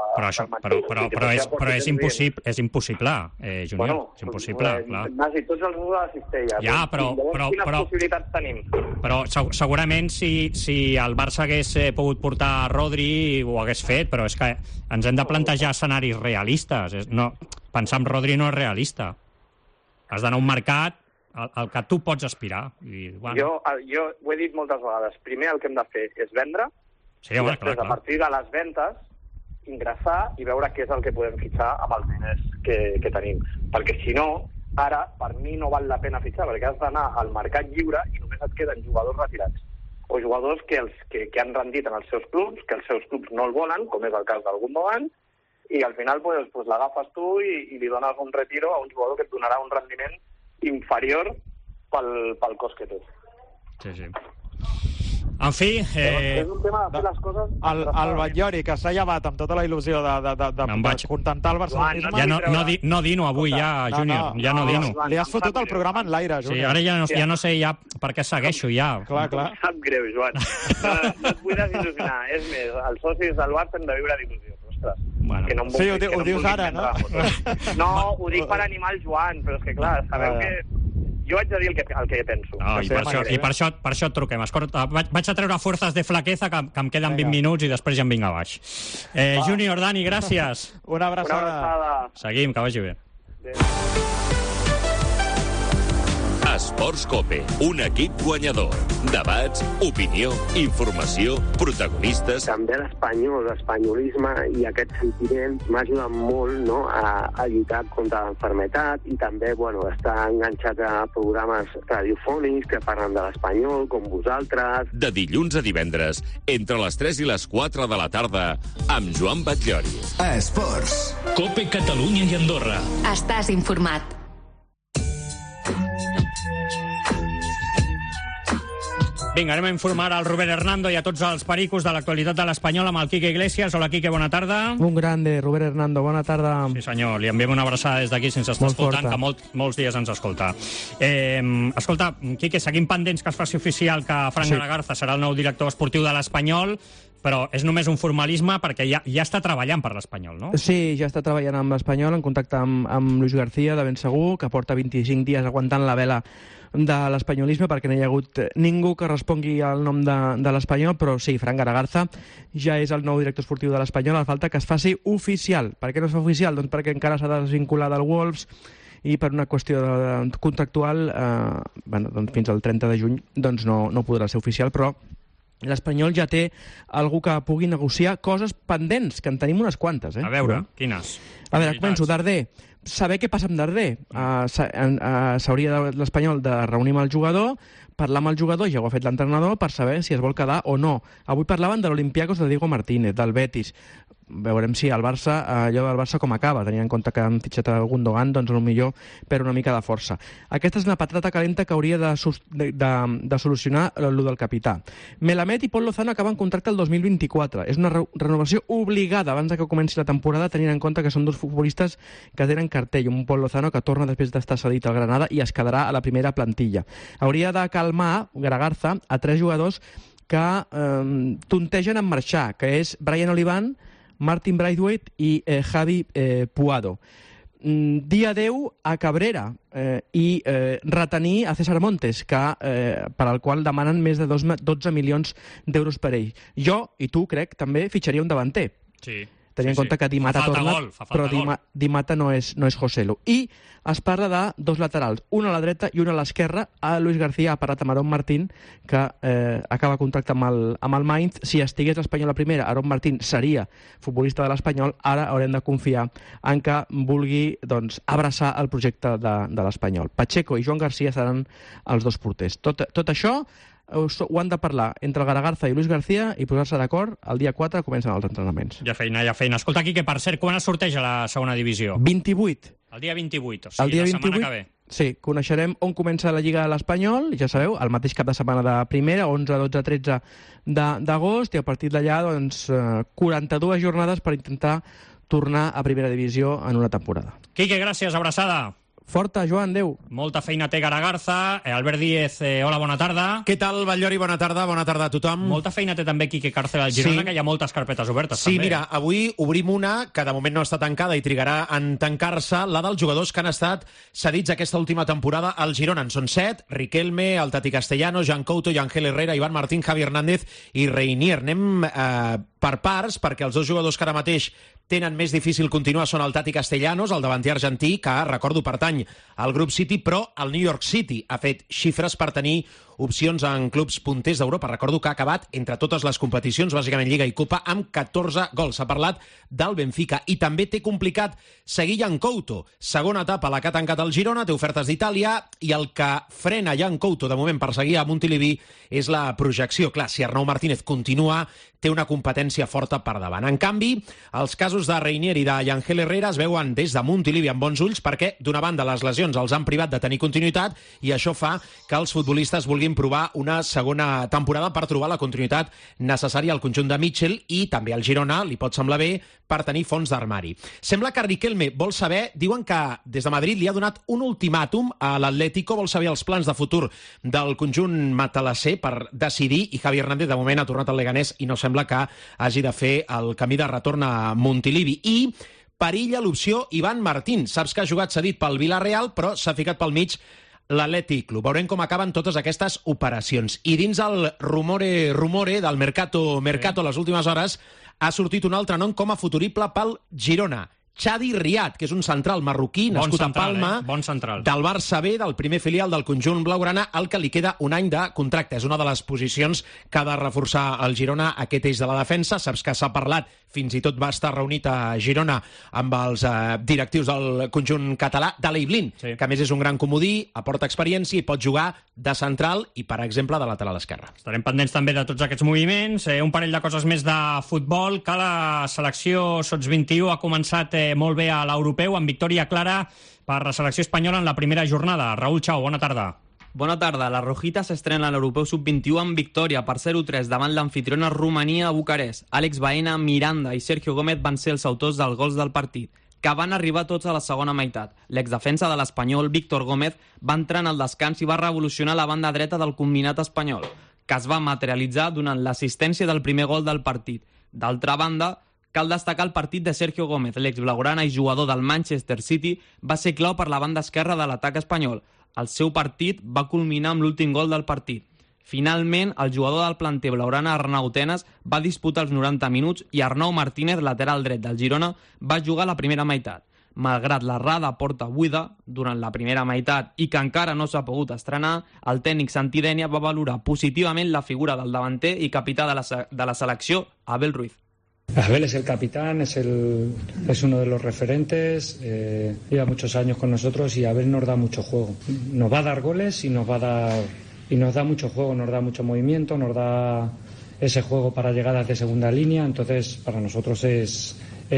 Però és impossible, Júnior. És impossible, clar. Nasi, tots els ous de la cistella. Ja, però... Quines possibilitats tenim? Però segurament si el Barça hagués pogut portar Rodri ho hagués fet, però és que ens hem de plantejar escenaris realistes. Pensar en Rodri no és realista. Has d'anar a un mercat al que tu pots aspirar. Jo ho he dit moltes vegades. Primer el que hem de fer és vendre Sí, home, després, a partir de les ventes, ingressar i veure què és el que podem fitxar amb els diners que tenim. Perquè si no, ara, per mi no val la pena fitxar, perquè has d'anar al mercat lliure i només et queden jugadors retirats. O jugadors que han rendit en els seus clubs, que els seus clubs no el volen, com és el cas del Gundogan, i al final l'agafes tu i li dones un retiro a un jugador que et donarà un rendiment inferior pel cost que té. Sí. En fi... És un tema de fer les coses... El Batllori, que s'ha llevat amb tota la il·lusió de contentar el barcelonisme... No dino avui, ja, Júnior, ja no dino. Li has fotut el programa en l'aire, Júnior. Sí, ara ja no sé ja per què segueixo, ja. Clar. Em sap greu, Joan. No et vull desil·lusionar. És més, els socis del Barça hem de viure d'il·lusió. Ostres. Bueno. Sí, ho dius ara, no? No, ho dic per animar el Joan, però és que, clar, sabeu que... Jo haig de dir el que penso. I per això et truquem. Escolta, vaig a treure forces de flaqueza, que em queden 20 minuts i després ja em vinc a baix. Júnior, Dani, gràcies. Una abraçada. Seguim, que vagi bé. Esports Cope, un equip guanyador. Debats, opinió, informació, protagonistes... També l'Espanyol, l'espanyolisme i aquest sentiment m'ha ajudat molt, no?, a lluitar contra l'enfermetat i també, estar enganxat a programes radiofònics que parlen de l'Espanyol, com vosaltres. De dilluns a divendres, entre les 3 i les 4 de la tarda, amb Joan Batllori. Esports. Cope Catalunya i Andorra. Estàs informat. Vinga, anem a informar al Robert Hernando i a tots els pericos de l'actualitat de l'Espanyol amb el Quique Iglesias. Hola, Quique, bona tarda. Un grande, Robert Hernando, bona tarda. Sí, senyor, li enviem una abraçada des d'aquí sense estar escoltant, que molts dies ens escolta. Escolta, Quique, seguim pendents que es faci oficial que Fran Garagarza serà el nou director esportiu de l'Espanyol, però és només un formalisme perquè ja està treballant per l'Espanyol, no? Sí, ja està treballant amb l'Espanyol, en contacte amb Luis García, de ben segur, que porta 25 dies aguantant la vela de l'espanyolisme perquè no hi ha hagut ningú que respongui al nom de l'Espanyol, però sí, Fran Garagarza ja és el nou director esportiu de l'Espanyol, falta que es faci oficial. Per què no es fa oficial? Doncs perquè encara s'ha de desvincular del Wolves i per una qüestió contractual doncs fins al 30 de juny doncs no podrà ser oficial, però l'Espanyol ja té algú que pugui negociar coses pendents, que en tenim unes quantes. A veure, quines? A veure, començo. Darder. Saber què passa amb Darder. S'hauria l'Espanyol de reunir amb el jugador, parlar amb el jugador, ja ho ha fet l'entrenador, per saber si es vol quedar o no. Avui parlaven de l'Olympiacos de Diego Martínez, del Betis. Veurem si el Barça, allò del Barça com acaba, tenint en compte que han fitxat el Gundogan, doncs potser per una mica de força. Aquesta és una patata calenta que hauria de solucionar el del capità. Melamed i Pol Lozano acaben contracte el 2024. És una renovació obligada abans que comenci la temporada, tenint en compte que són dos futbolistes que tenen cartell. Un Pol Lozano que torna després d'estar cedit al Granada i es quedarà a la primera plantilla. Hauria de calmar Garagarza a 3 jugadors que tontegen en marxar, que és Brian Olivan, Martin Braithwaite i Javi Puado. Dia 10 a Cabrera i retenir a César Montes, per al qual demanen més de 12 milions d'euros per ell. Jo, i tu, crec, també fitxaria un davanter. Sí. Tenint en compte que Di Mata torna, però Di Mata no és Joselu. I es parla de 2 laterals, una a la dreta i una a l'esquerra. Luis García ha parlat amb Aarón Martín, que acaba contracte amb el Mainz. Si estigués l'Espanyol a primera, Aarón Martín seria futbolista de l'Espanyol. Ara haurem de confiar en que vulgui abraçar el projecte de l'Espanyol. Pacheco i Joan García seran els 2 porters. Tot això ho han de parlar entre Garagarza i Luis García i posar-se d'acord. El dia 4 comencen els entrenaments. Ja feina. Escolta, aquí, que per cert, quan es sorteja a la segona divisió? 28. El dia 28, o sigui, la setmana que ve. Sí, coneixerem on comença la Lliga de l'Espanyol, ja sabeu, el mateix cap de setmana de primera, 11, 12, 13 d'agost, i a partir d'allà, 42 jornades per intentar tornar a primera divisió en una temporada. Quique, gràcies, abraçada. Forta, Joan, adéu. Molta feina té Garagarza. Albert Díez, hola, bona tarda. Què tal, Batllori? Bona tarda a tothom. Molta feina té també Quique Cárcel al Girona, que hi ha moltes carpetes obertes. Sí, també. Mira, avui obrim una que de moment no està tancada i trigarà en tancar-se, la dels jugadors que han estat cedits aquesta última temporada al Girona. En són 7, Riquelme, el Tati Castellano, Jan Couto, Ángel Herrera, Iván Martín, Javi Hernández i Reinier. Anem per parts, perquè els 2 jugadors que ara mateix tenen més difícil continuar són el Tati Castellanos, el davanter argentí, que, recordo, pertany al grup City, però el New York City ha fet xifres per tenir opcions en clubs punters d'Europa. Recordo que ha acabat entre totes les competicions, bàsicament Lliga i Copa, amb 14 gols. S'ha parlat del Benfica i també té complicat seguir Jan Couto. Segona etapa la que ha tancat el Girona, té ofertes d'Itàlia i el que frena Jan Couto de moment per seguir a Montilivi és la projecció. Clar, si Arnau Martínez continua, té una competència forta per davant. En canvi, els casos de Reinier i de Yangel Herrera es veuen des de Montilivi amb bons ulls perquè, d'una banda, les lesions els han privat de tenir continuïtat i això fa que els futbolistes vulguin provar una segona temporada per trobar la continuïtat necessària al conjunt de Mitchell i també al Girona li pot semblar bé per tenir fons d'armari. Sembla que Riquelme vol saber, diuen que des de Madrid li ha donat un ultimàtum a l'Atlético, vol saber els plans de futur del conjunt matalasser per decidir i Javi Hernández de moment ha tornat al Leganés i no sembla que hagi de fer el camí de retorn a Montilivi. I perilla l'opció Ivan Martín. Saps que ha jugat cedit pel Villarreal, però s'ha ficat pel mig l'Atlètic Club. Veurem com acaben totes aquestes operacions. I dins el rumore del mercato les últimes hores ha sortit un altre nom com a futurible pel Girona. Chadi Riad, que és un central marroquí nascut a Palma, bon central, del Barça B, del primer filial del conjunt blaugrana, al que li queda un any de contracte. És una de les posicions que ha de reforçar el Girona, aquest eix de la defensa. Saps que s'ha parlat, fins i tot va estar reunit a Girona amb els directius del conjunt català, de l'Eiblin, que a més és un gran comodí, aporta experiència i pot jugar de central i, per exemple, de lateral esquerre. Estarem pendents també de tots aquests moviments. Un parell de coses més de futbol, que la selecció Sots-21 ha començat molt bé a l'europeu, amb victòria clara per la selecció espanyola en la primera jornada. Raúl Chao, bona tarda. Bona tarda. La Rojita s'estrena a l'Europeu Sub-21 amb victòria per 0-3 davant l'anfitriona Romania a Bucarest. Àlex Baena, Miranda i Sergio Gómez van ser els autors dels gols del partit, que van arribar tots a la segona meitat. L'exdefensa de l'Espanyol, Víctor Gómez, va entrar en el descans i va revolucionar la banda dreta del combinat espanyol, que es va materialitzar donant l'assistència del primer gol del partit. D'altra banda, cal destacar el partit de Sergio Gómez, l'ex-blaugrana i jugador del Manchester City, va ser clau per la banda esquerra de l'atac espanyol. El seu partit va culminar amb l'últim gol del partit. Finalment, el jugador del planter blaugrana, Arnau Tenas, va disputar els 90 minuts i Arnau Martínez, lateral dret del Girona, va jugar la primera meitat. Malgrat l'errada porta buida durant la primera meitat i que encara no s'ha pogut estrenar, el tècnic Santidènia va valorar positivament la figura del davanter i capità de la selecció, Abel Ruiz. Abel es el capitán, es uno de los referentes, lleva muchos años con nosotros y Abel nos da mucho juego. Nos va a dar goles y nos da mucho juego, nos da mucho movimiento, nos da ese juego para llegadas de segunda línea, entonces para nosotros es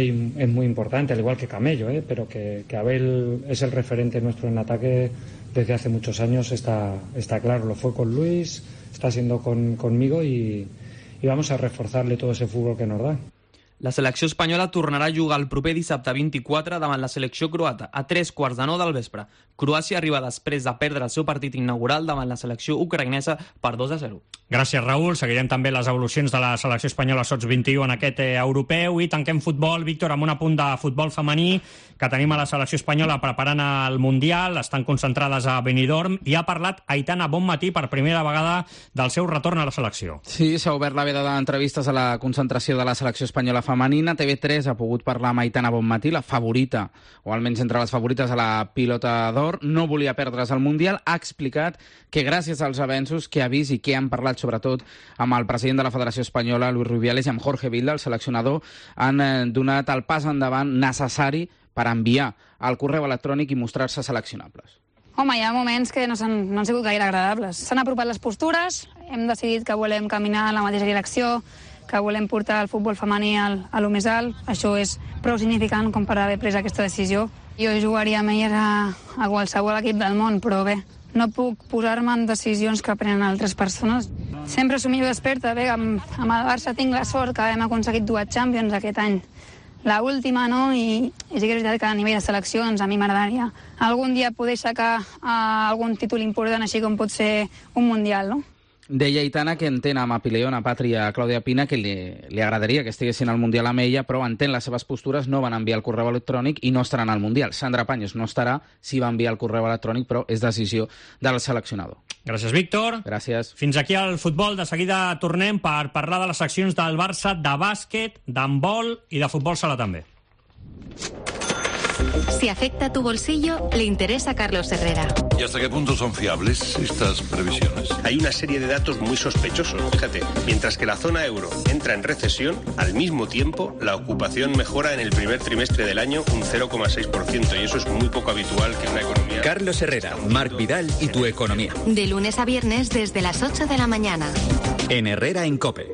muy importante, al igual que Camello, pero que Abel es el referente nuestro en ataque desde hace muchos años, está claro, lo fue con Luis, está siendo conmigo y vamos a reforzarle todo ese fútbol que nos da. La selecció espanyola tornarà a jugar el proper dissabte 24 davant la selecció croata a 3:15 del vespre. Croàcia arriba després de perdre el seu partit inaugural davant la selecció ucraïnesa per 2-0. Gràcies, Raül. Seguirem també les evolucions de la selecció espanyola Sots-21 en aquest europeu i tanquem futbol, Víctor, amb un apunt de futbol femení que tenim a la selecció espanyola preparant el Mundial. Estan concentrades a Benidorm i ha parlat Aitana Bonmatí per primera vegada del seu retorn a la selecció. Sí, s'ha obert la veda d'entrevistes a la concentració de la selecció espanyola femenina. TV3 ha pogut parlar amb Aitana Bonmatí, la favorita, o almenys entre les favorites a la pilota d'or. No volia perdre's el Mundial. Ha explicat que gràcies als avenços que ha vist i que han parlat sobretot amb el president de la Federació Espanyola, Luis Rubiales, i amb Jorge Vilda, el seleccionador, han donat el pas endavant necessari per enviar el correu electrònic i mostrar-se seleccionables. Home, hi ha moments que no han sigut gaire agradables. S'han apropat les postures, hem decidit que volem caminar en la mateixa direcció, que volem portar el futbol femení a lo més alt. Això és prou significant com per haver pres aquesta decisió. Jo jugaria amb elles a qualsevol equip del món, però bé, no puc posar-me en decisions que prenen altres persones. Sempre som millor desperta. Bé, amb el Barça tinc la sort que hem aconseguit 2 Champions aquest any. La última no, i sí que és veritat que a nivell de seleccions a mi m'agradaria algun dia poder aixecar algun títol important, així com pot ser un Mundial, no? Deia Aitana que entén a Mapileón, a Patri, a Clàudia Pina, que li agradaria que estiguessin al Mundial amb ella, però entén les seves postures, no van enviar el correu electrònic i no estaran al Mundial. Sandra Paños no estarà, sí va enviar el correu electrònic, però és decisió del seleccionador. Gràcies, Víctor. Gràcies. Fins aquí el futbol. De seguida tornem per parlar de les seccions del Barça, de bàsquet, d'handbol i de futbol sala també. Si afecta tu bolsillo, le interesa a Carlos Herrera. ¿Y hasta qué punto son fiables estas previsiones? Hay una serie de datos muy sospechosos. Fíjate, mientras que la zona euro entra en recesión, al mismo tiempo la ocupación mejora en el primer trimestre del año un 0,6%, y eso es muy poco habitual que una economía... Carlos Herrera, Marc Vidal y tu economía. De lunes a viernes desde las 8 de la mañana. En Herrera en COPE.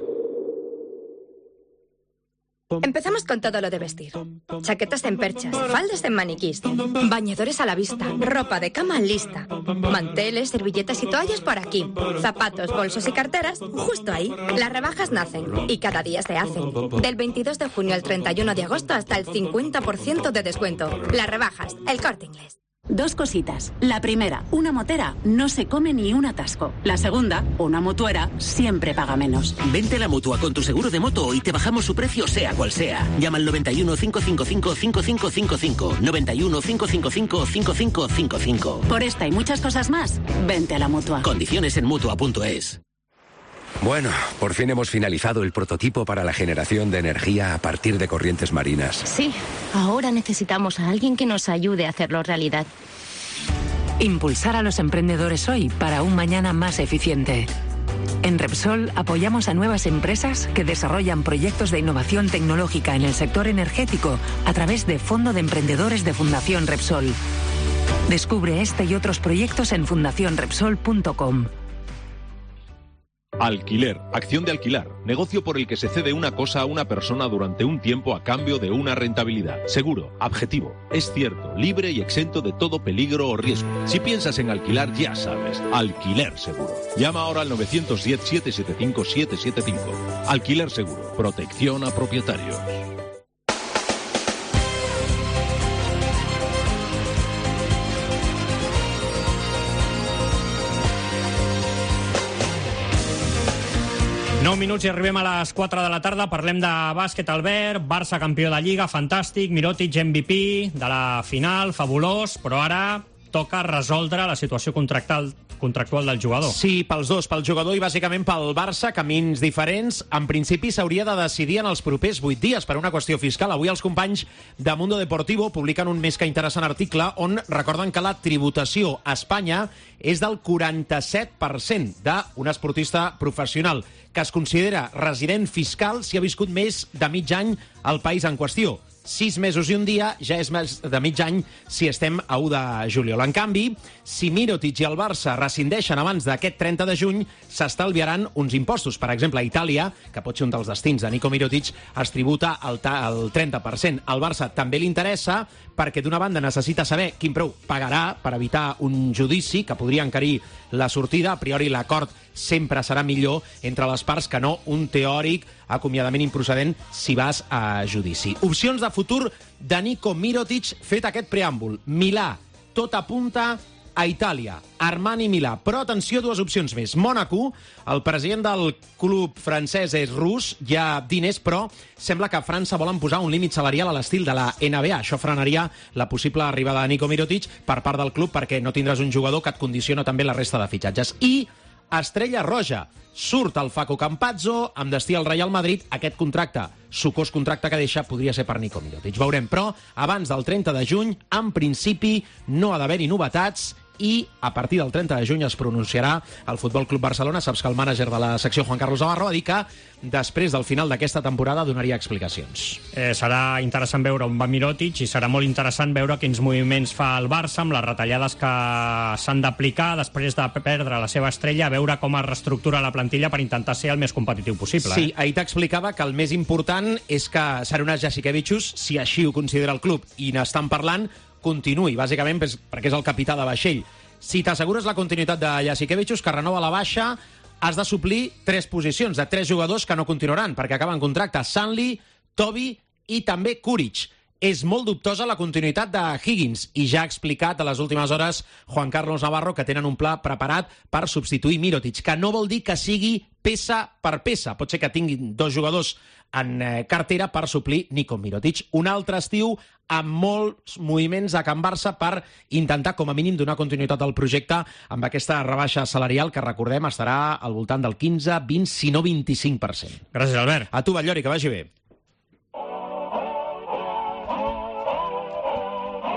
Empezamos con todo lo de vestir. Chaquetas en perchas, faldas en maniquís, bañadores a la vista, ropa de cama lista, manteles, servilletas y toallas por aquí, zapatos, bolsos y carteras justo ahí. Las rebajas nacen y cada día se hacen. Del 22 de junio al 31 de agosto hasta el 50% de descuento. Las rebajas, El Corte Inglés. Dos cositas. La primera, una motera no se come ni un atasco. La segunda, una mutuera siempre paga menos. Vente a la Mutua con tu seguro de moto y te bajamos su precio sea cual sea. Llama al 91 555 5555. 91 555 5555. Por esta y muchas cosas más, vente a la Mutua. Condiciones en Mutua.es. Bueno, por fin hemos finalizado el prototipo para la generación de energía a partir de corrientes marinas. Sí, ahora necesitamos a alguien que nos ayude a hacerlo realidad. Impulsar a los emprendedores hoy para un mañana más eficiente. En Repsol apoyamos a nuevas empresas que desarrollan proyectos de innovación tecnológica en el sector energético a través de Fondo de Emprendedores de Fundación Repsol. Descubre este y otros proyectos en fundacionrepsol.com. Alquiler, acción de alquilar, negocio por el que se cede una cosa a una persona durante un tiempo a cambio de una rentabilidad. Seguro, objetivo, es cierto, libre y exento de todo peligro o riesgo. Si piensas en alquilar, ya sabes, Alquiler Seguro. Llama ahora al 910-775-775. Alquiler Seguro, protección a propietarios. Minuts i arribem a les 4 de la tarda. Parlem de bàsquet, Albert. Barça campió de Lliga, fantàstic. Mirotic MVP de la final, fabulós. Però ara toca resoldre la situació contractual del jugador. Sí, pels dos, pel jugador i bàsicament pel Barça, camins diferents. En principi s'hauria de decidir en els propers 8 dies per una qüestió fiscal. Avui els companys de Mundo Deportivo publiquen un més que interessant article on recorden que la tributació a Espanya és del 47% d'un esportista professional que es considera resident fiscal si ha viscut més de mig any al país en qüestió. 6 mesos i un dia ja és més de mig any si estem a 1 de juliol. En canvi, si Mirotic i el Barça rescindeixen abans d'aquest 30 de juny, s'estalviaran uns impostos. Per exemple, a Itàlia, que pot ser un dels destins de Nico Mirotic, es tributa el 30%. Al Barça també li interessa perquè, d'una banda, necessita saber quin preu pagarà per evitar un judici que podria encarir la sortida. A priori, l'acord sempre serà millor entre les parts que no un teòric acomiadament improcedent si vas a judici. Opcions de futur de Nico Mirotic, fet aquest preàmbul. Milà, tot apunta a Itàlia. Armani Milà. Però atenció, dues opcions més. Mònaco, el president del club francès és rus, hi ha diners, però sembla que a França volen posar un límit salarial a l'estil de la NBA. Això frenaria la possible arribada de Nico Mirotic per part del club perquè no tindràs un jugador que et condiciona també la resta de fitxatges. I Estrella Roja. Surt el Facu Campazzo amb destí al Real Madrid. Aquest contracte, sucós contracte que deixa, podria ser per Nico Mirotic. Veurem, però abans del 30 de juny, en principi, no ha d'haver-hi novetats i a partir del 30 de juny es pronunciarà el Futbol Club Barcelona. Saps que el mànager de la secció, Juan Carlos Navarro, ha dit que després del final d'aquesta temporada donaria explicacions. Serà interessant veure on va Mirotic i serà molt interessant veure quins moviments fa el Barça amb les retallades que s'han d'aplicar després de perdre la seva estrella, a veure com es reestructura la plantilla per intentar ser el més competitiu possible. Sí, ahir t'explicava que el més important és que Sarunas Jasikevičius, si així ho considera el club i n'estan parlant, continuï, bàsicament perquè és el capità de vaixell. Si t'assegures la continuïtat de Jasikevičius, que renova la baixa, has de suplir 3 posicions de 3 jugadors que no continuaran, perquè acaben contracte. Sanli, Tobi i també Kuric. És molt dubtosa la continuïtat de Higgins i ja ha explicat a les últimes hores Juan Carlos Navarro que tenen un pla preparat per substituir Mirotic, que no vol dir que sigui peça per peça. Pot ser que tinguin 2 jugadors en cartera per suplir Nico Mirotic. Un altre estiu amb molts moviments a Can Barça per intentar com a mínim donar continuïtat al projecte amb aquesta rebaixa salarial que, recordem, estarà al voltant del 15, 20, si no 25%. Gràcies, Albert. A tu, Batllori, que vagi bé.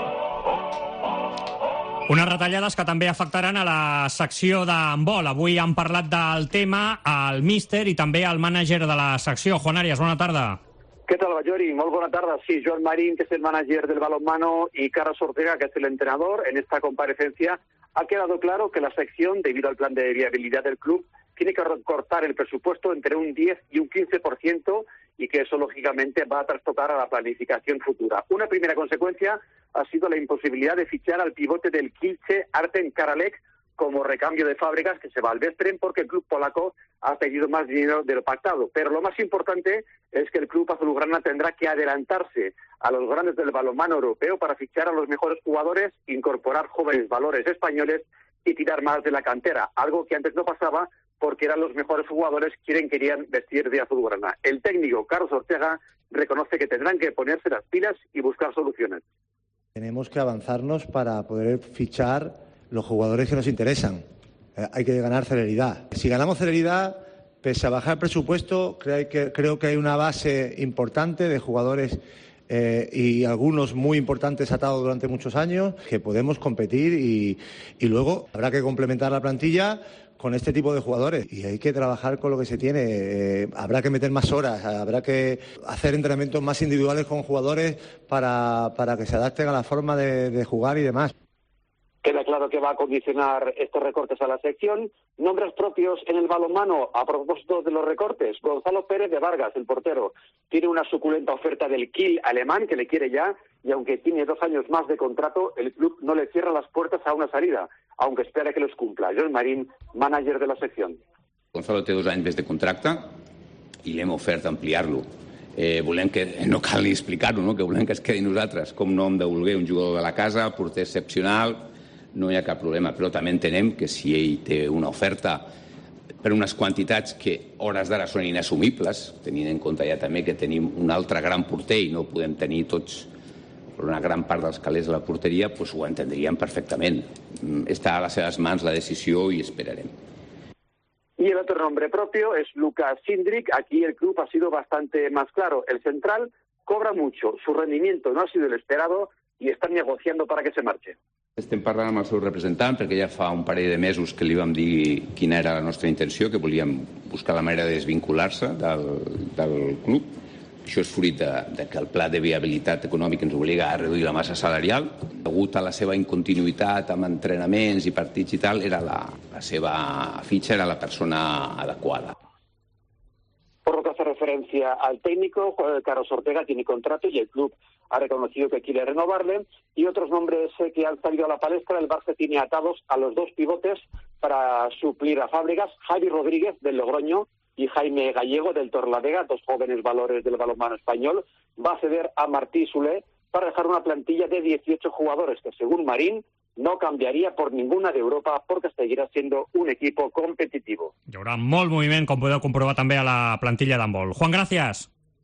Unes retallades que també afectaran a la secció d'handbol. Avui han parlat del tema el míster i també el mànager de la secció. Juan Arias, bona tarda. ¿Qué tal, Bayori? Muy buena tarde. Sí, Joan Marín, que es el manager del balonmano, y Carlos Ortega, que es el entrenador. En esta comparecencia ha quedado claro que la sección, debido al plan de viabilidad del club, tiene que recortar el presupuesto entre un 10 y un 15% y que eso, lógicamente, va a trastocar a la planificación futura. Una primera consecuencia ha sido la imposibilidad de fichar al pivote del Kielce, Artem Karalek, como recambio de Fábregas, que se va al Veszprém porque el club polaco ha pedido más dinero de lo pactado. Pero lo más importante es que el club azulgrana tendrá que adelantarse a los grandes del balonmano europeo para fichar a los mejores jugadores, incorporar jóvenes valores españoles y tirar más de la cantera, algo que antes no pasaba porque eran los mejores jugadores quienes querían vestir de azulgrana. El técnico Carlos Ortega reconoce que tendrán que ponerse las pilas y buscar soluciones. Tenemos que avanzarnos para poder fichar los jugadores que nos interesan. Hay que ganar celeridad. Si ganamos celeridad, pese a bajar el presupuesto, creo que hay una base importante de jugadores y algunos muy importantes atados durante muchos años que podemos competir y luego habrá que complementar la plantilla con este tipo de jugadores y hay que trabajar con lo que se tiene. Habrá que meter más horas, habrá que hacer entrenamientos más individuales con jugadores para que se adapten a la forma de jugar y demás. Queda claro que va a condicionar estos recortes a la sección. Nombres propios en el balonmano, a propósito de los recortes. Gonzalo Pérez de Vargas, el portero, tiene una suculenta oferta del Kiel alemán que le quiere ya, y aunque tiene 2 años más de contrato, el club no le cierra las puertas a una salida, aunque espera que los cumpla. Joan Marín, manager de la sección. Gonzalo té 2 anys més de contracte i l'hem ofert ampliar-lo. Volem que, no cal ni explicar-ho, no? Que volem que es quedi nosaltres. Com no hem de voler un jugador de la casa, porter excepcional, no hi ha cap problema, però també entenem que si ell té una oferta per unes quantitats que hores d'ara són inassumibles, tenint en compte ja també que tenim un altre gran porter i no podem tenir tots una gran part dels calés a la porteria, doncs ho entendríem perfectament. Està a les seves mans la decisió i esperarem. Y el otro nombre propio es Lucas Sindrik. Aquí el club ha sido bastante más claro. El central cobra mucho, su rendimiento no ha sido el esperado y están negociando para que se marche. Estem parlant amb el seu representant perquè ja fa un parell de mesos que li vam dir quina era la nostra intenció, que volíem buscar la manera de desvincular-se del club. Això és fruit de que el pla de viabilitat econòmica ens obliga a reduir la massa salarial. Degut a la seva incontinuïtat amb entrenaments i partits i tal, la seva fitxa era la persona adequada. Por lo que hace referencia al técnico, Carlos Ortega tiene contrato y el club ha reconocido que quiere renovarle. Y otros nombres que han salido a la palestra, el Barça tiene atados a los 2 pivotes para suplir a Fábregas, Javi Rodríguez del Logroño y Jaime Gallego del Torrelavega, 2 jóvenes valores del balonmano español. Va a ceder a Martí Soler para dejar una plantilla de 18 jugadores que, según Marín, no canviaria por ninguna d'Europa perquè seguirà siendo un equipo competitivo. Hi haurà molt moviment, com podeu comprovar també a la plantilla d'handbol. Juan, gràcies.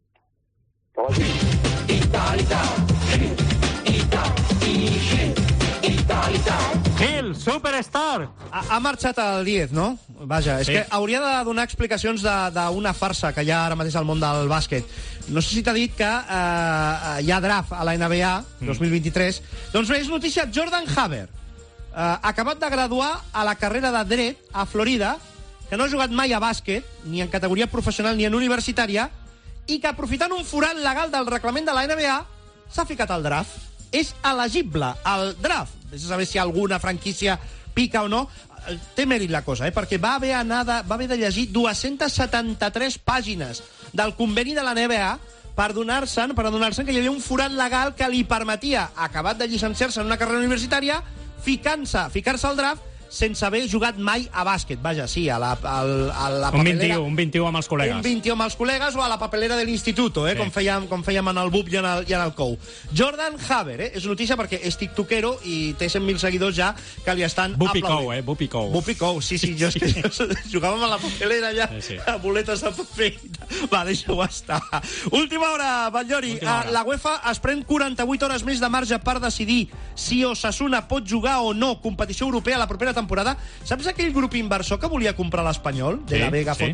El Superstar! Ha marxat al 10, no? Vaja, és que hauria de donar explicacions d'una farsa que hi ha ara mateix al món del bàsquet. No sé si t'ha dit que hi ha draft a la NBA 2023. Doncs bé, és notícia, Jordan Haber, acabat de graduar a la carrera de Dret a Florida, que no ha jugat mai a bàsquet, ni en categoria professional ni en universitària, i que, aprofitant un forat legal del reglament de la NBA, s'ha ficat al draft. És elegible al draft. Vés a saber si alguna franquícia pica o no. Té mèrit la cosa, perquè va haver de llegir 273 pàgines del conveni de la NBA per adonar-se que hi havia un forat legal que li permetia, acabat de llicenciar-se en una carrera universitària, ficar-se al draft sense haver jugat mai a bàsquet. Vaja, sí, a la papelera... Un 21 amb els col·legues. Un 21 amb els col·legues o a la papelera de l'institut, sí. com fèiem en el BUP i en el COU. Jordan Haber, és notícia perquè és tiktokero i té 100.000 seguidors ja que li estan aplaudint. Bupicou, sí, jo és que jugàvem a la papelera ja, a boletes de paper. Va, deixa-ho estar. Última hora, Batllori. La UEFA es pren 48 hores més de marge per decidir si Osasuna pot jugar o no competició europea la propera temporada. Saps aquell grup inversor que volia comprar l'Espanyol? De la Vega.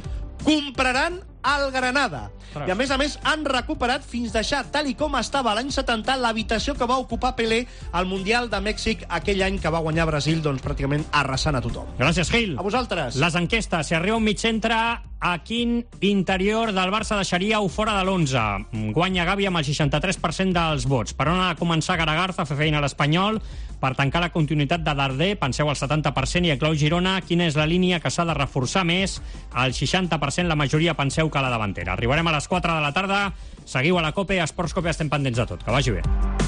compraran el Granada. I a més, han recuperat fins deixar tal i com estava l'any 70 l'habitació que va ocupar Pelé al Mundial de Mèxic aquell any que va guanyar Brasil, doncs pràcticament arrasant a tothom. Gràcies, Gil. A vosaltres. Les enquestes. Si arriba un mig centre, a quin interior del Barça deixaríeu fora de l'11? Guanya Gavi amb el 63% dels vots. Per on ha de començar Garagarza a fer feina a l'Espanyol? Per tancar la continuïtat de Darder, penseu al 70%, i a Clau Girona, quina és la línia que s'ha de reforçar més? Al 60%, la majoria penseu que a la davantera. Arribarem a les 4 de la tarda. Seguiu a la COPE, a Esports COPE, estem pendents de tot. Que vagi bé.